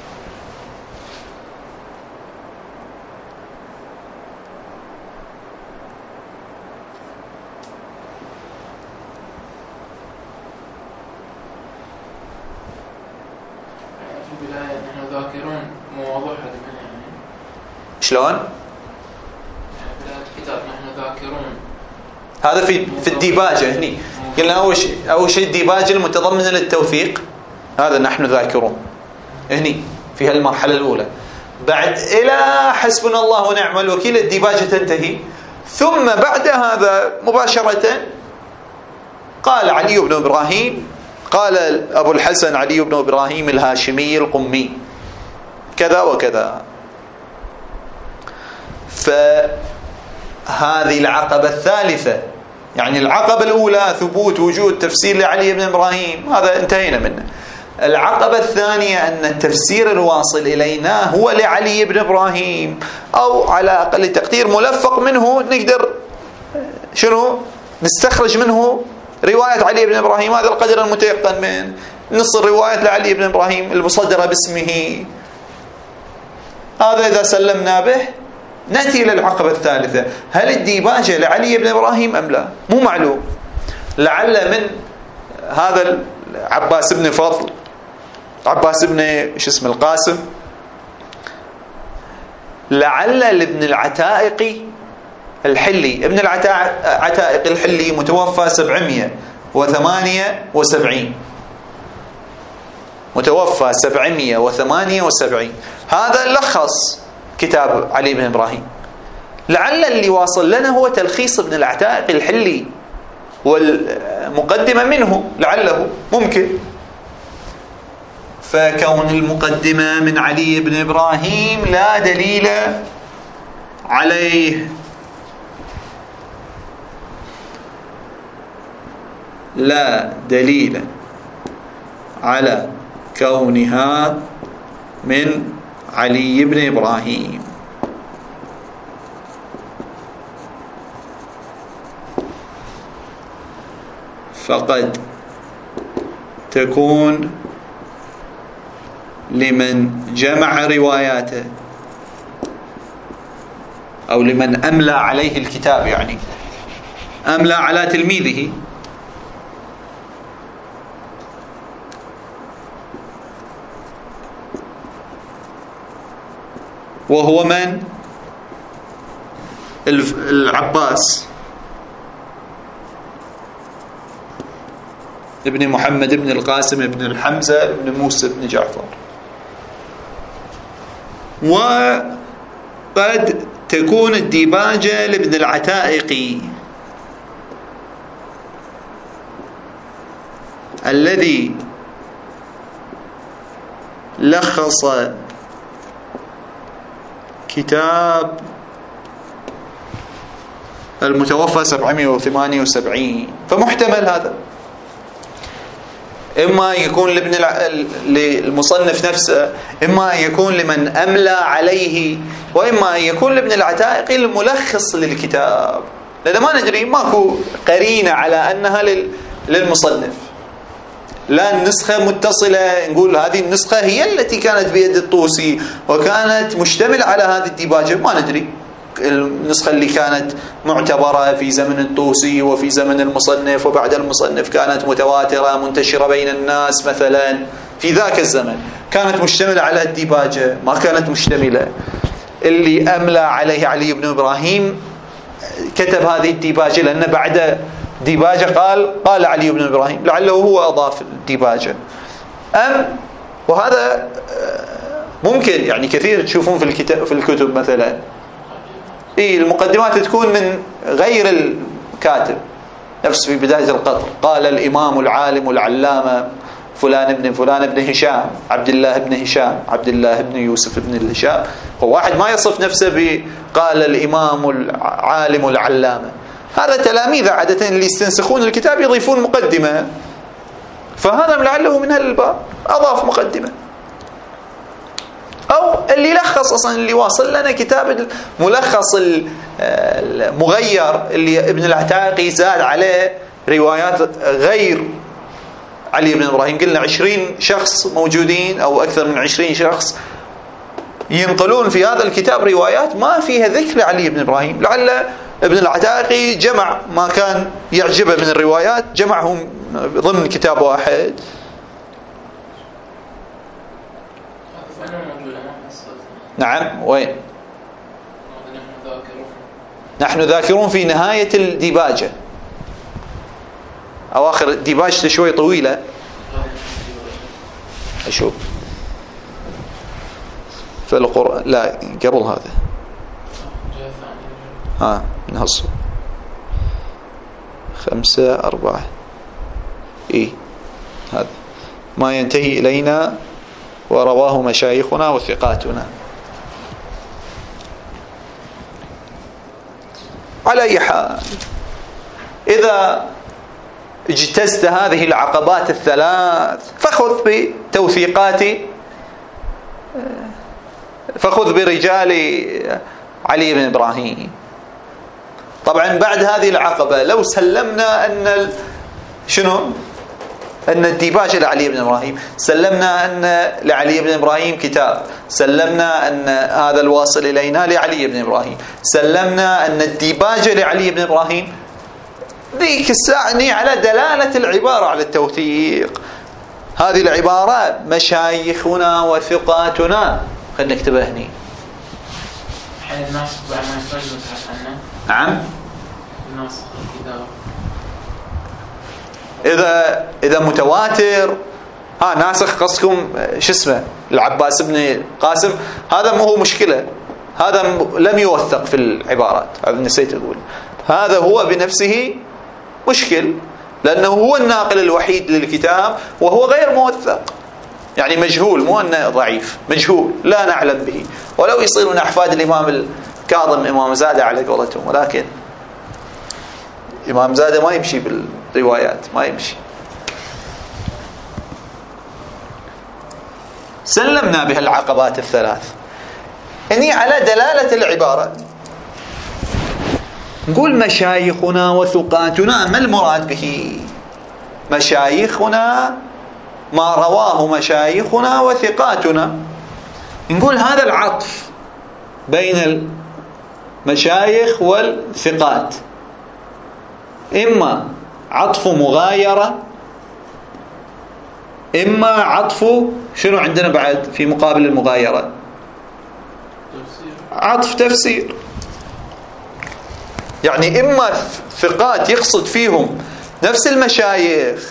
شلون؟ الكتاب نحن ذاكرون، هذا في الديباجة هني قلنا أول شيء الديباجة المتضمنة للتوثيق، هذا نحن ذاكرون هني في هالمرحلة الأولى. بعد إلى حسبنا الله ونعم الوكيل الديباجة تنتهي، ثم بعد هذا مباشرة قال علي بن إبراهيم، قال أبو الحسن علي بن إبراهيم الهاشمي القمي كذا وكذا. فهذه العقبة الثالثة، يعني العقبة الأولى ثبوت وجود تفسير لعلي بن إبراهيم، هذا انتهينا منه. العقبة الثانية أن التفسير الواصل إلينا هو لعلي بن إبراهيم، أو على أقل تقدير ملفق منه، نقدر شنو نستخرج منه رواية علي بن إبراهيم، هذا القدر المتيقن من نص الرواية لعلي بن إبراهيم المصدرة باسمه. هذا إذا سلمنا به نأتي إلى العقبة الثالثة، هل الديباجة لعلي بن إبراهيم أم لا؟ مو معلوم. لعل من هذا عباس بن فضل، عباس بن القاسم، لعل لابن العتائق الحلي، ابن العتائق الحلي متوفى 778، متوفى 778. هذا لخص كتاب علي بن إبراهيم. لعل اللي واصل لنا هو تلخيص ابن العتائق الحلي والمقدمة منه، لعله ممكن. فكون المقدمة من علي بن إبراهيم لا دليل عليه، لا دليل على كونها من علي بن إبراهيم. فقد تكون لمن جمع رواياته أو لمن أملى عليه الكتاب، يعني أملى على تلميذه، وهو من؟ العباس ابن محمد ابن القاسم ابن الحمزة ابن موسى ابن جعفر. وقد تكون الديباجة لابن العتائقي الذي لخص كتاب المتوفى 778. فمحتمل هذا، إما يكون للمصنف نفسه، إما يكون لمن أملى عليه، وإما يكون لابن العتائقي الملخص للكتاب، لأن ما ندري، ماكو قرينة على أنها للمصنف. لا النسخة متصلة نقول هذه النسخة هي التي كانت بيد الطوسي وكانت مشتملة على هذه الديباجة، ما ندري. النسخة اللي كانت معتبرة في زمن الطوسي وفي زمن المصنف وبعد المصنف كانت متواترة منتشرة بين الناس، مثلا في ذاك الزمن كانت مشتملة على الديباجة، ما كانت مشتملة. اللي أملى عليه علي بن إبراهيم كتب هذه الديباجة، لأن بعد ديباجة قال علي بن إبراهيم، لعله هو أضاف الديباجة. وهذا ممكن، يعني كثير تشوفون في الكتب مثلا المقدمات تكون من غير الكاتب، نفس في بداية القطر قال الإمام العالم العلامة فلان ابن فلان ابن هشام، عبد الله ابن هشام، عبد الله ابن يوسف ابن الهشام. واحد ما يصف نفسه قال الإمام العالم العلامة. هذا تلاميذ عادة اللي يستنسخون الكتاب يضيفون مقدمة، فهذا لعله من هالباب أضاف مقدمة. أو اللي لخص أصلا، اللي واصل لنا كتاب الملخص المغير اللي ابن العتائقي زاد عليه روايات غير علي بن إبراهيم. قلنا 20 شخص موجودين أو أكثر من 20 شخص ينقلون في هذا الكتاب روايات ما فيها ذكر علي بن إبراهيم. لعل ابن العتائقي جمع ما كان يعجبه من الروايات، جمعهم ضمن كتاب واحد. نعم، وين؟ نحن ذاكرون في نهاية الديباجة، أواخر ديباجته شوي طويلة. أشوف في القرآن، لا قبل هذا، نهص 5 4 هذا ما ينتهي إلينا ورواه مشايخنا وثقاتنا. على أي حال، إذا اجتزت هذه العقبات الثلاث فخذ برجال علي بن إبراهيم. طبعا بعد هذه العقبة لو سلمنا أن أن الديباجة لعلي بن إبراهيم، سلمنا أن لعلي بن إبراهيم كتاب، سلمنا أن هذا الواصل إلينا لعلي بن إبراهيم، سلمنا أن الديباجة لعلي بن إبراهيم، ذيك الساعة على دلالة العبارة على التوثيق. هذه العبارة مشايخنا وثقاتنا، خلينا نكتبها هني. الناسخ بعد ما يسجل عنه. نعم، الناسخ الكتاب إذا متواتر، ناسخ قصدكم شو اسمه العباس بن قاسم، هذا ما هو مشكلة، هذا لم يوثق في العبارات، هذا نسيت أقول، هذا هو بنفسه مشكل، لأنه هو الناقل الوحيد للكتاب وهو غير موثق، يعني مجهول، مو أنه ضعيف، مجهول لا نعلم به، ولو يصير من أحفاد الإمام الكاظم إمام زادة على قولتهم، ولكن إمام زادة ما يمشي بالروايات، ما يمشي. سلمنا بها العقبات الثلاث، إني على دلالة العبارة نقول مشايخنا وثقاتنا. ما المراد به مشايخنا؟ ما رواه مشايخنا وثقاتنا. نقول هذا العطف بين المشايخ والثقات، إما عطف مغايرة، إما عطف عندنا بعد في مقابل المغايرة؟ عطف تفسير، يعني إما ثقات يقصد فيهم نفس المشايخ،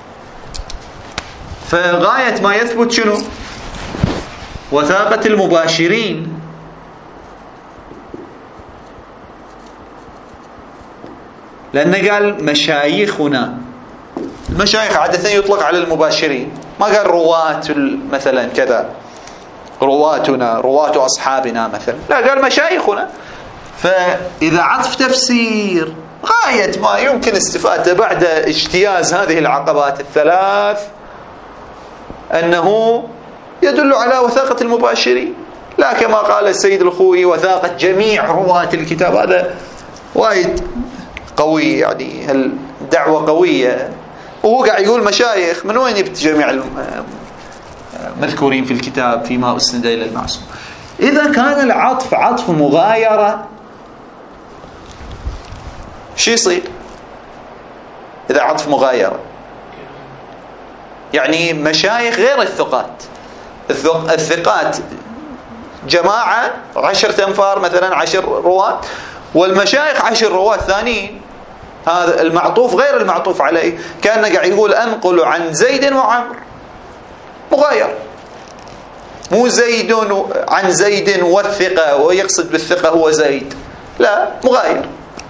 فغاية ما يثبت شنو؟ وثاقة المباشرين. لأنه قال مشايخنا، المشايخ عادة يطلق على المباشرين، ما قال رواة مثلا كذا، رواتنا، رواة أصحابنا مثلا، لا قال مشايخنا. فإذا عطف تفسير غاية ما يمكن استفادته بعد اجتياز هذه العقبات الثلاث أنه يدل على وثاقة المباشرين، لا كما قال السيد الخوئي وثاقة جميع رواة الكتاب. هذا وايد قوي، يعني الدعوة قوية، وهو قاعد يقول مشايخ، من وين يبت جميع المذكورين في الكتاب فيما أسند إلى المعصوم؟ إذا كان العطف عطف مغايرة شو يصير؟ إذا عطف مغايرة يعني مشايخ غير الثقات، الثقات جماعة 10 أنفار مثلا، 10 رواة، والمشايخ 10 رواة ثانيين. هذا المعطوف غير المعطوف عليه، كأنه قاعد يقول أنقل عن زيد وعمر، مغاير، مو زيد عن زيد والثقة ويقصد بالثقة هو زيد، لا، مغاير.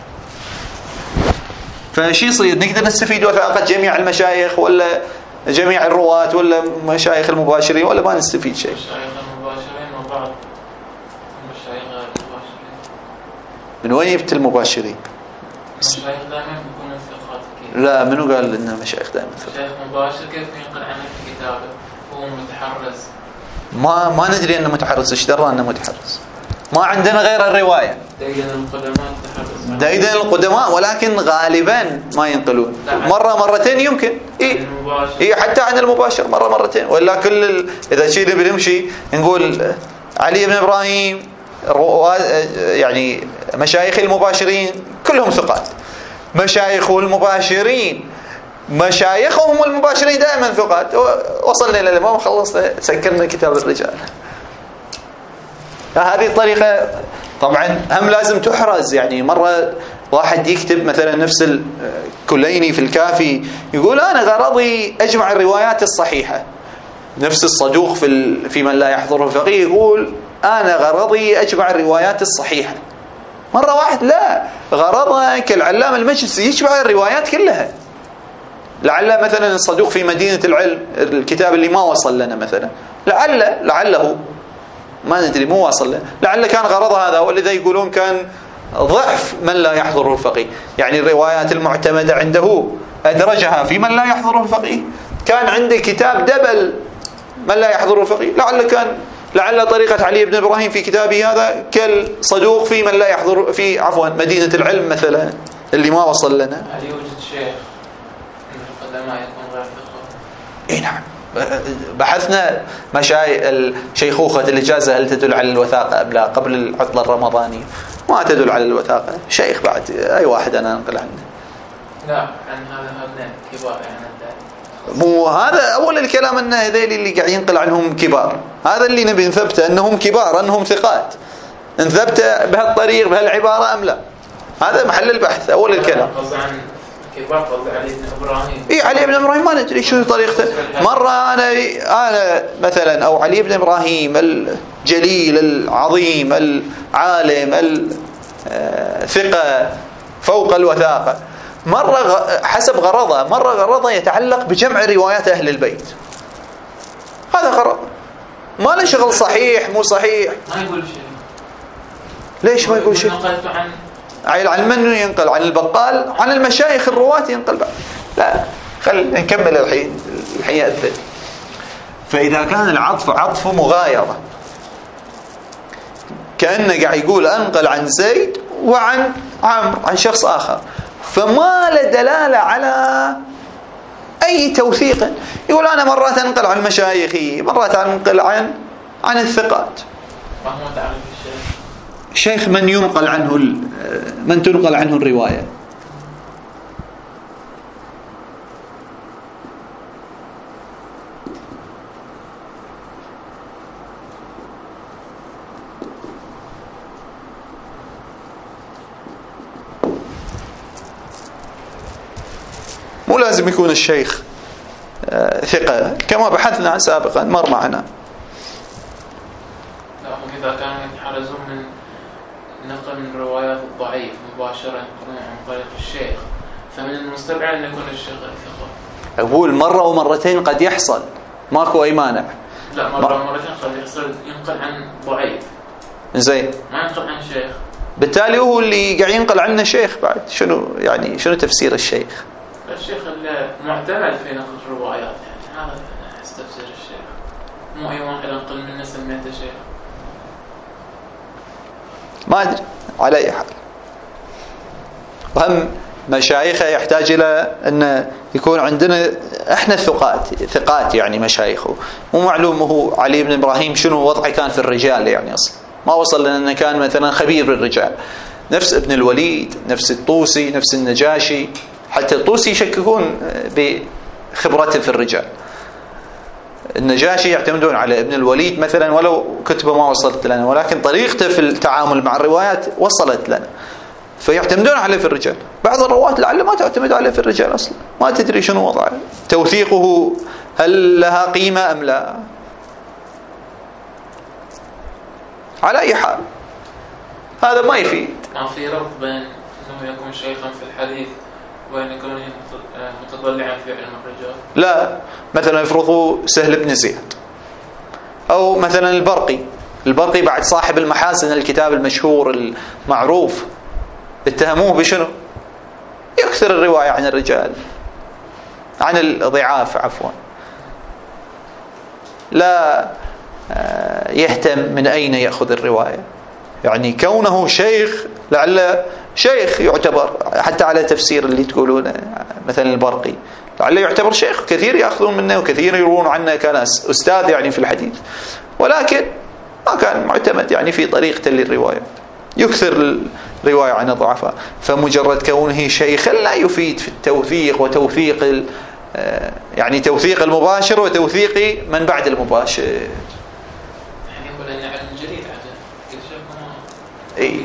فشي يصير؟ نقدر نستفيد وثاقة جميع المشايخ ولا جميع الرواة ولا مشايخ المباشرين، ولا ما نستفيد شيء؟ مشايخ المباشرين وبعض المشايخ غير المباشرين. من وين جبت المباشرين؟ المشايخ دائما بيكونوا ثقات كيف؟ لا، منو قال إن مشايخ دائما ثقات؟ مشايخ مباشر كيف ينقل عنه في كتابه؟ هو متحرز. ما ندري أنه متحرز، إيش درى أنه متحرز؟ ما عندنا غير الرواية. دايدا القدماء، ولكن غالبا ما ينقلون، مرة مرتين يمكن، إيه حتى عن المباشر مرة مرتين، ولا كل إذا شيء بنمشي نقول علي بن إبراهيم، يعني مشايخ المباشرين كلهم ثقات، مشايخ المباشرين مشايخهم المباشرين دائما ثقات. وصلنا إلى الإمام، خلصنا سكرنا كتاب الرجال. هذه الطريقة طبعا هم لازم تحرز. يعني مرة واحد يكتب مثلا نفس الكليني في الكافي يقول أنا غرضي أجمع الروايات الصحيحة، نفس الصدوق في من لا يحضره الفقيه يقول أنا غرضي أجمع الروايات الصحيحة. مرة واحد لا، غرضه كالعلامة المجلسي يجمع الروايات كلها. لعل مثلا الصدوق في مدينة العلم، الكتاب اللي ما وصل لنا مثلا، لعله ما ندري، مو واصل له، لعل كان غرض هذا، ولذا يقولون كان ضعف من لا يحضره الفقيه، يعني الروايات المعتمدة عنده أدرجها في من لا يحضره الفقيه، كان عنده كتاب دبل من لا يحضره الفقيه. لعل طريقة علي بن إبراهيم في كتابه هذا كالصدوق في من لا يحضر في مدينة العلم مثلا اللي ما وصل لنا. هل يوجد شيخ من القدماء يكون غير ثقة؟ اي نعم، بحثنا الشيخوخة الإجازة هل تدل على الوثاقة أم لا قبل العطلة الرمضانية، ما تدل على الوثاقة. شيخ بعد أي واحد أنا أنقل عنه، لا عن هذا كبار يعني. مو هذا أول الكلام أن هذول اللي قاعد ينقل عنهم كبار، هذا اللي نبي نثبته أنهم كبار، أنهم ثقات، نثبته بهالطريق بهالعبارة أم لا، هذا محل البحث أول الكلام. كبار قصدي علي بن إبراهيم. إيه علي بن إبراهيم ما ندري شو طريقته. مرة أنا مثلا أو علي بن إبراهيم الجليل العظيم العالم الثقة فوق الوثاقة، مرة حسب غرضه، مرة غرضه يتعلق بجمع روايات أهل البيت، هذا غرض، ما له شغل صحيح مو صحيح. ما يقول شيء. ليش ما يقول شيء؟ عن من ينقل؟ عن البقال، عن المشايخ الرواة ينقل بعد. لا، خل نكمل الحين يأذن. فإذا كان العطف عطف مغايرة، كأنه قاعد يقول أنقل عن زيد وعن عمرو عن شخص آخر، فما له دلالة على أي توثيق. يقول أنا مرات أنقل عن مشايخي، مرات أنقل عن الثقات. ما هو تعرف الشيخ من ينقل عنه من تنقل عنه الرواية. لازم يكون الشيخ ثقة كما بحثنا سابقا مر معنا. إذا كانوا يتحرزون من نقل من الروايات الضعيف مباشرة ينقلون عن طريق الشيخ، فمن المستبعد أن يكون الشيخ ثقة. أقول مرة ومرتين قد يحصل، ماكو أي مانع. لا مرة ومرتين قد يحصل ينقل عن ضعيف. زين. ما ينقل عن شيخ. بالتالي هو اللي قاعد ينقل عنه شيخ بعد. شنو يعني شنو تفسير الشيخ؟ الشيخ المعتمد في نقل الروايات، يعني هذا تفسير الشيخ. مو أي واحد ينقل منه سميته شيخ. ما أدري على أي حال. وهم مشايخه يحتاج إلى أن يكون عندنا إحنا ثقات يعني مشايخه. مو معلوم هو علي بن إبراهيم شنو وضعه كان في الرجال، يعني أصلا ما وصل لنا أنه كان مثلا خبير بالرجال، نفس ابن الوليد، نفس الطوسي، نفس النجاشي. حتى الطوسي يشككون بخبرته في الرجال. النجاشي يعتمدون على ابن الوليد مثلا ولو كتبه ما وصلت لنا، ولكن طريقته في التعامل مع الروايات وصلت لنا، فيعتمدون عليه في الرجال. بعض الرواة لعل ما تعتمد عليه في الرجال أصلا، ما تدري شنو وضعه، توثيقه هل لها قيمة أم لا. على أي حال هذا ما يفيد. ما في ربط بين أنه يكون شيخا في الحديث وأن يكون متضلعا في علم الرجال. لا، مثلا يفرضوا سهل بن زياد، أو مثلا البرقي بعد صاحب المحاسن الكتاب المشهور المعروف، اتهموه بشنو؟ يكثر الرواية عن الرجال، عن الضعاف عفوا، لا يهتم من أين يأخذ الرواية. يعني كونه شيخ، لعل شيخ يعتبر حتى على تفسير اللي تقولونه مثلا البرقي، لعل يعتبر شيخ، كثير يأخذون منه وكثير يروون عنه، كان أستاذ يعني في الحديث، ولكن ما كان معتمد يعني في طريقة للرواية، يكثر الرواية عن الضعفاء. فمجرد كونه شيخا لا يفيد في التوثيق وتوثيق يعني توثيق المباشر وتوثيق من بعد المباشر. يعني يقول أن علم جديد عجل كل شيء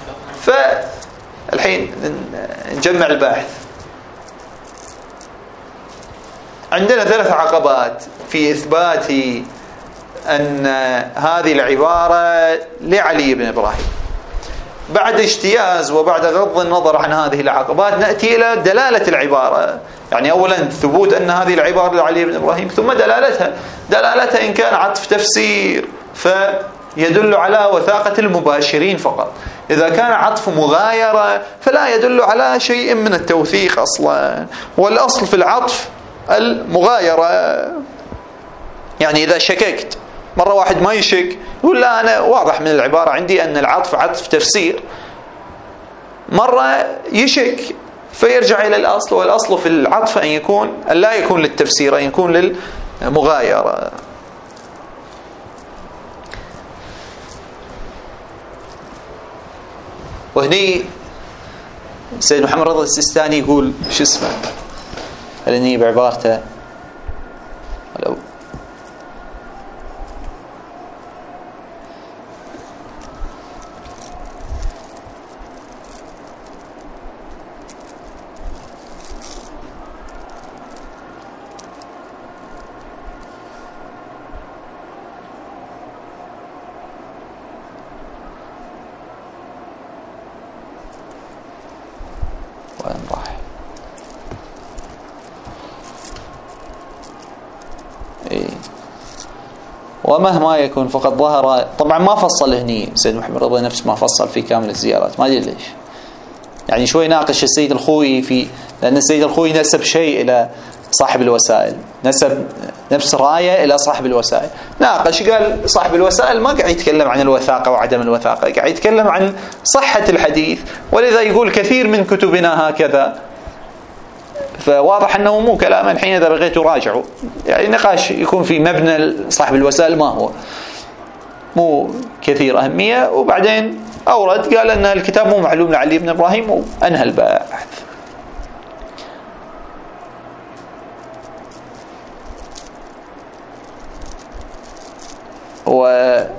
فالحين نجمع الباحث. عندنا 3 عقبات في إثبات أن هذه العبارة لعلي بن إبراهيم. بعد اجتياز وبعد غض النظر عن هذه العقبات نأتي إلى دلالة العبارة. يعني أولا ثبوت أن هذه العبارة لعلي بن إبراهيم، ثم دلالتها إن كان عطف تفسير فيدل على وثاقة المباشرين فقط، إذا كان عطف مغايرة فلا يدل على شيء من التوثيق أصلا، والأصل في العطف المغايرة. يعني إذا شككت مرة واحد ما يشك يقول لا أنا واضح من العبارة عندي أن العطف عطف تفسير، مرة يشك فيرجع إلى الأصل، والأصل في العطف أن لا يكون للتفسير، أن يكون للمغايرة. وهني سيد محمد رضا السيستاني يقول شو اسمه لأني بعبارته ولو ومهما يكون فقد ظهر. طبعا ما فصل هني سيد محمد رضا نفس ما فصل في كامل الزيارات، ما ادري ليش، يعني شوي ناقش السيد الخوئي في، لأن السيد الخوئي نسب شيء إلى صاحب الوسائل، نسب نفس راية إلى صاحب الوسائل، ناقش قال صاحب الوسائل ما قاعد يتكلم عن الوثاقة وعدم الوثاقة، قاعد يتكلم عن صحة الحديث، ولذا يقول كثير من كتبنا هكذا. فواضح أنه مو كلاما الحين إذا بغيت راجعوا، يعني نقاش يكون في مبنى صاحب الوسائل ما هو مو كثير أهمية. وبعدين أورد قال أن الكتاب مو معلوم لعلي بن إبراهيم وأنهى البحث.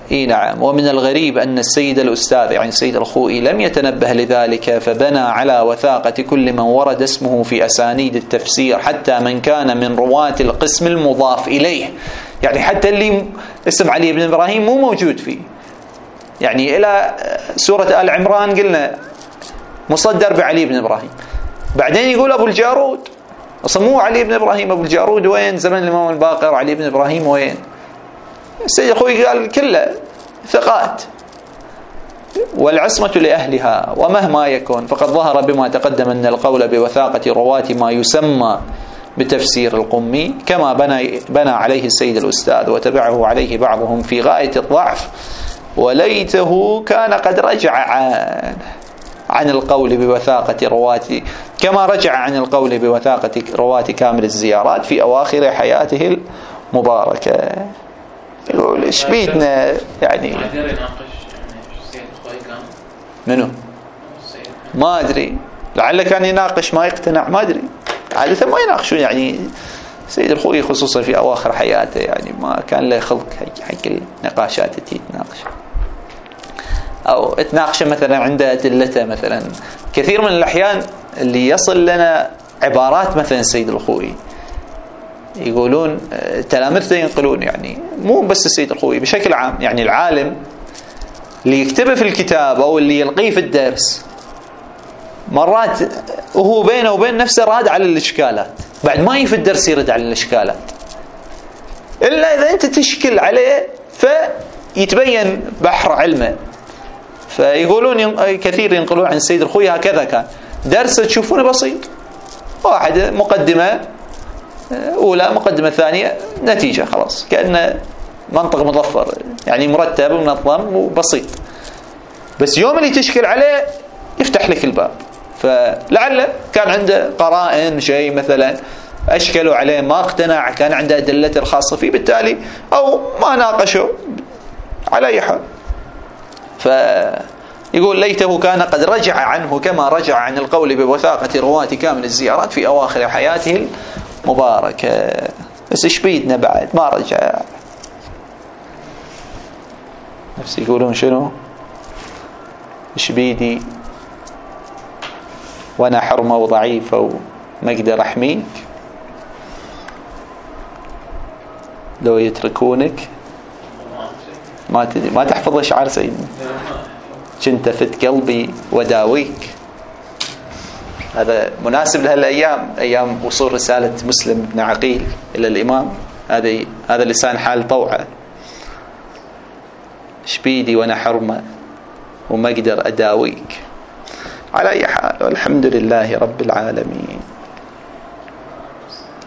إي نعم. ومن الغريب أن السيد الأستاذ يعني السيد الخوئي لم يتنبه لذلك، فبنى على وثاقة كل من ورد اسمه في أسانيد التفسير حتى من كان من رواة القسم المضاف إليه. يعني حتى اللي اسم علي بن إبراهيم مو موجود فيه. يعني إلى سورة آل عمران قلنا مصدر بعلي بن إبراهيم، بعدين يقول أبو الجارود، أصلا مو علي بن إبراهيم. أبو الجارود وين؟ زمن الإمام الباقر. علي بن إبراهيم وين؟ السيد الخوئي قال كله ثقات والعصمة لأهلها ومهما يكون. فقد ظهر بما تقدم أن القول بوثاقة رواة ما يسمى بتفسير القمي كما بنى عليه السيد الأستاذ وتبعه عليه بعضهم في غاية الضعف، وليته كان قد رجع عن القول بوثاقة رواة كما رجع عن القول بوثاقة رواة كامل الزيارات في أواخر حياته المباركة. يقول ايش بيدنا يعني منو؟ ما أدري، لعل كان يناقش ما يقتنع، ما أدري. عادة ما يناقشون يعني سيد الخوئي خصوصا في أواخر حياته يعني ما كان له خلق حق النقاشات تناقش أو تناقش مثلا عند أدلته. مثلا كثير من الأحيان اللي يصل لنا عبارات مثلا السيد الخوئي يقولون تلامذته ينقلون، يعني مو بس السيد الخوئي بشكل عام، يعني العالم اللي يكتبه في الكتاب أو اللي يلقيه في الدرس مرات وهو بينه وبين نفسه راد على الإشكالات، بعد ما يفي الدرس يرد على الإشكالات إلا إذا أنت تشكل عليه فيتبين بحر علمه. فيقولون كثير ينقلون عن السيد الخوئي هكذا كان درس تشوفونه بسيط، واحد مقدمة أولى مقدمة ثانية نتيجة، خلاص كأنه منطق مظفر يعني مرتب ومنظم وبسيط، بس يوم اللي تشكل عليه يفتح لك الباب. فلعل كان عنده قرائن شيء مثلا أشكلوا عليه ما اقتنع، كان عنده أدلته الخاصة فيه بالتالي أو ما ناقشوا على أي حال. فيقول ليته كان قد رجع عنه كما رجع عن القول بوثاقة رواة كامل الزيارات في أواخر حياته المباركة. بس إيش بيدنا بعد ما رجع، نفس يقولون شنو إيش بيدي وأنا حرمة وضعيفة وما أقدر أحميك لو يتركونك. ما تدري ما تحفظ أشعار سيدنا كنت فت قلبي وداويك. هذا مناسب لهالأيام، أيام وصول رسالة مسلم بن عقيل إلى الإمام. هذا لسان حال طوعة. شبيدي وأنا حرمة وما أقدر أداويك. على أي حال والحمد لله رب العالمين.